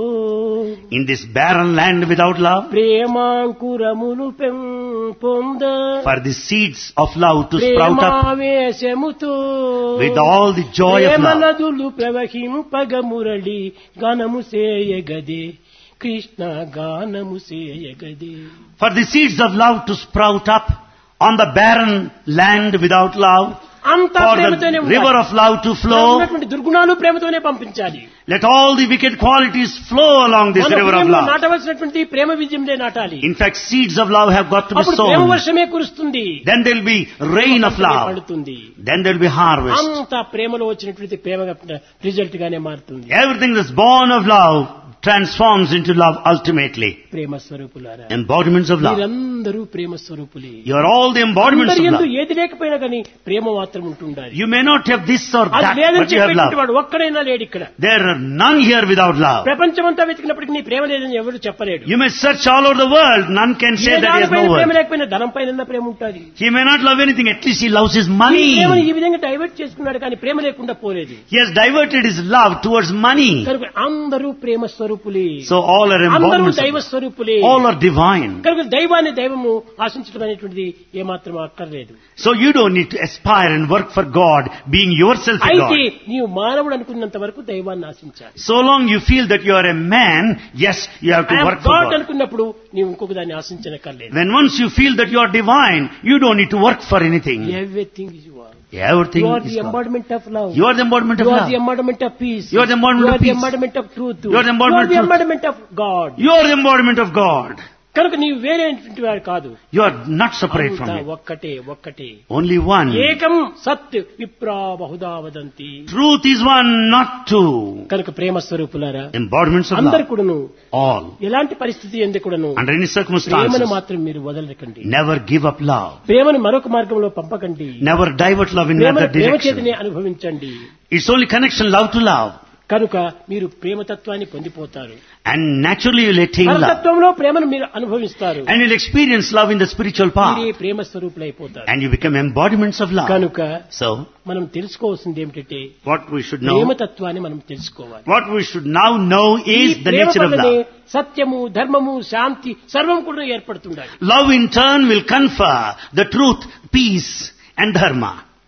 In this barren land without love, ప్రేమాంకురమును పెంపొంద for the seeds of love to sprout up ప్రేమావేశముతో with all the joy of love, ప్రేమనదులు ప్రవహింపగ Murali గానము సేయగదే కృష్ణ గానము సేయగదే. for the seeds of love to sprout up on the barren land without love, అంతా for ప్రేమతోనే the river of love to flow. ఉన్నటువంటి దుర్గుణాలు ప్రేమతోనే పంపించాలి. Let all the wicked qualities flow along this మన river of హృదయంలో love. నాటవలసినటువంటి ప్రేమ బీజంలే నాటాలి. In fact, seeds of love have got to be అప్పుడు ప్రేమ sown. వర్షమే కురుస్తుంది. Then there will be rain of love. పడుతుంది. Then there will be harvest. అంతా ప్రేమలో వచ్చినటువంటి ప్రేమ రిజల్ట్ గానే మారుతుంది. Everything that's born of love transforms into love ultimately. ప్రేమ స్వరూపులారా, Embodiments of love. మీరందరూ ప్రేమ స్వరూపులే. You are all the embodiments of అందరి యందు love. ఏది లేకపోయినా కానీ ప్రేమ మాత్రం ఉంటుండాలి. You may not have this or అది that, లేదని but you have చెప్పేటువంటి love. వాడు ఒక్కడైనా లేడు ఇక్కడ. There are none here without love. ప్రపంచమంతా వెతికినప్పటికీ నీ ప్రేమ లేదని ఎవరు చెప్పలేడు. You may search all over the world, none can say A that he has దానిపైన no ప్రేమ worth. లేకపోయినా ధనం పైన ప్రేమ ఉంటుంది. He may not love anything, at least he loves his ఈ money. ప్రేమను ఈ విధంగా డైవర్ట్ చేసుకున్నాడు కానీ ప్రేమ లేకుండా పోలేదు. He has diverted his love towards money. కనుక అందరూ ప్రేమ స్వరూపులే. So all are అందరూ embodiments దైవ of స్వరూపులే. all are divine. కనుక దైవాన్ని దైవము ఆశించడం అనేటువంటిది ఏమాత్రం అక్కర్లేదు. So you don't need to aspire and work for God, being yourself a అయితే God. నీవు మానవుడు అనుకున్నంత వరకు దైవాన్ని ఆశించాలి. So long you feel that you are a man, yes, you have to work for God God. అనుకున్నప్పుడు నీవు ఇంకొక దాన్ని ఆశించనక్కర్లేదు. When once you feel that you are divine, you don't need to work for anything. Everything is you are. Everything You are is the God. embodiment of love. You are the embodiment of You are love. the embodiment of peace. You are the embodiment You of are the peace. embodiment of truth. You are the embodiment You are the of truth. embodiment of God. You are the embodiment of God. కనుక నీవు వేరేటువంటి వాడు కాదు. You are not separate from అంతా Him. ఒక్కటే ఒక్కటే. Only one. ఏకం సత్ విప్రా Bahuda వదంతి. Truth is one, not two. కనుక ప్రేమ స్వరూపులారా, Embodiments of అందరు love. కూడాను All. ఎలాంటి పరిస్థితి ఎందు కూడాను Under any ప్రేమను circumstances, మాత్రం మీరు వదలకండి. never give up love. ప్రేమను మరొక మార్గంలో పంపకండి. Never divert love in ప్రేమను another ప్రేమ direction. చేతనే అనుభవించండి. It's only connection, love to love. కనుక మీరు ప్రేమతత్వాన్ని పొందిపోతారు. And naturally you'll attain love. పరతత్వంలో ప్రేమను మీరు అనుభవిస్తారు. And you'll experience love in the spiritual path. మీరే ప్రేమ స్వరూపులైపోతారు. And you become embodiments of love. కనుక So, మనం తెలుసుకోవాల్సింది ఏమిటంటే what we should know, ప్రేమతత్వాన్ని మనం తెలుసుకోవాలి. what we should now know ఈ is the Prema nature of వల్లనే love. సత్యము, ధర్మము, శాంతి సర్వం కూడా ఏర్పడుతుండాలి. Love in turn will confer the truth, peace and dharma.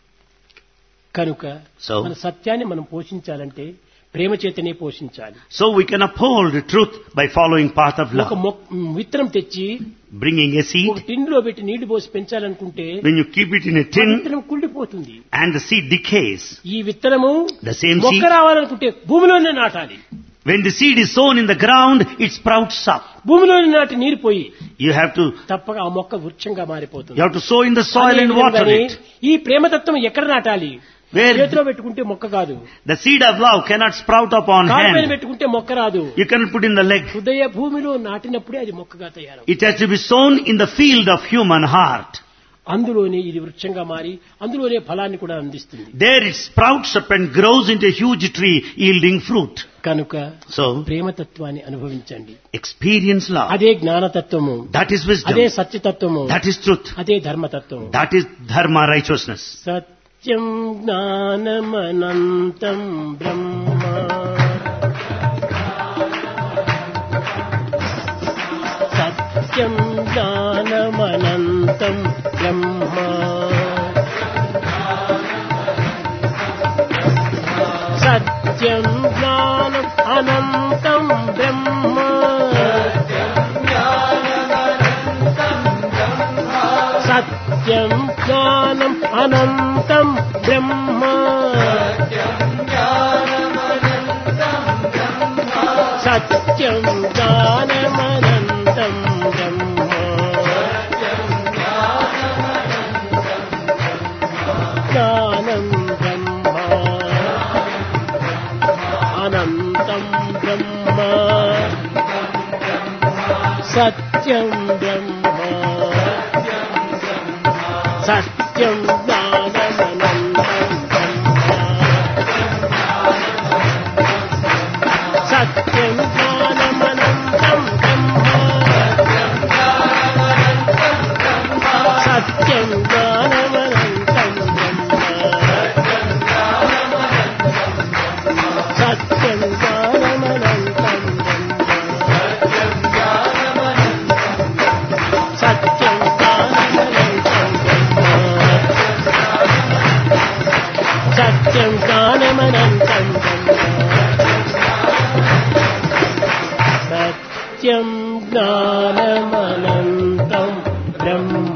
కనుక So- మన సత్యాన్ని మనం పోషించాలంటే ప్రేమ చేతనే పోషించాలి. So we can uphold the truth by following path of ఒక love. మొక్- విత్తనం తెచ్చి Bringing a ఒక seed, టిన్లో పెట్టి నీళ్లు పోసి పెంచాలనుకుంటే when you keep it in a ఆ tin విత్తనం కుళ్ళిపోతుంది. and the seed decays. ఈ విత్తనము The same మొక్క seed, రావాలనుకుంటే భూమిలోనే నాటాలి. when the seed is sown in the ground, it sprouts up. భూమిలోనే నాటి నీరు పోయి You have to, తప్పక ఆ మొక్క వృక్షంగా మారిపోతుంది. you have to sow in the soil అదే and water విధంగానే it. ఈ ప్రేమతత్వం ఎక్కడ నాటాలి? Where చేతిలో పెట్టుకుంటే మొక్క కాదు. the seed of love cannot sprout up on కాలు పైన hand. పెట్టుకుంటే మొక్క రాదు. You cannot put in the leg. హృదయ భూమిలో నాటినప్పుడే అది మొక్కగా తయారవుతుంది. It has to be sown in the field of human heart. అందులోనే ఇది వృక్షంగా మారి అందులోనే ఫలాన్ని కూడా అందిస్తుంది. There it sprouts up and grows into a huge tree yielding fruit. కనుక So, ప్రేమతత్వాన్ని అనుభవించండి. experience love. అదే జ్ఞానతత్వము, That is wisdom. అదే సత్యతత్వము, That is truth. అదే ధర్మతత్వము. That is dharma, righteousness. సత్యం జ్ఞానమనంతం బ్రహ్మ. సత్యం జ్ఞానమనంతం బ్రహ్మ. సత్యం జ్ఞానం అనంతం బ్రహ్మ. సత్యం జ్ఞానం అనంతం బ్రహ్మ. సత్యం జ్ఞానమనంతం బ్రహ్మ. జ్ఞానం బ్రహ్మ అనంతం బ్రహ్మ. సత్యం బ్రహ్మ. సత్యం జ్ఞానమనంతం బ్రహ్మ. సత్యం జ్ఞానమనంతం బ్రహ్మ. సత్యం జ్ఞానమనంతం బ్రహ్మ. సత్యం జ్ఞానమనంతం సత్యం జ్ఞానమనంతం బ్రహ్మ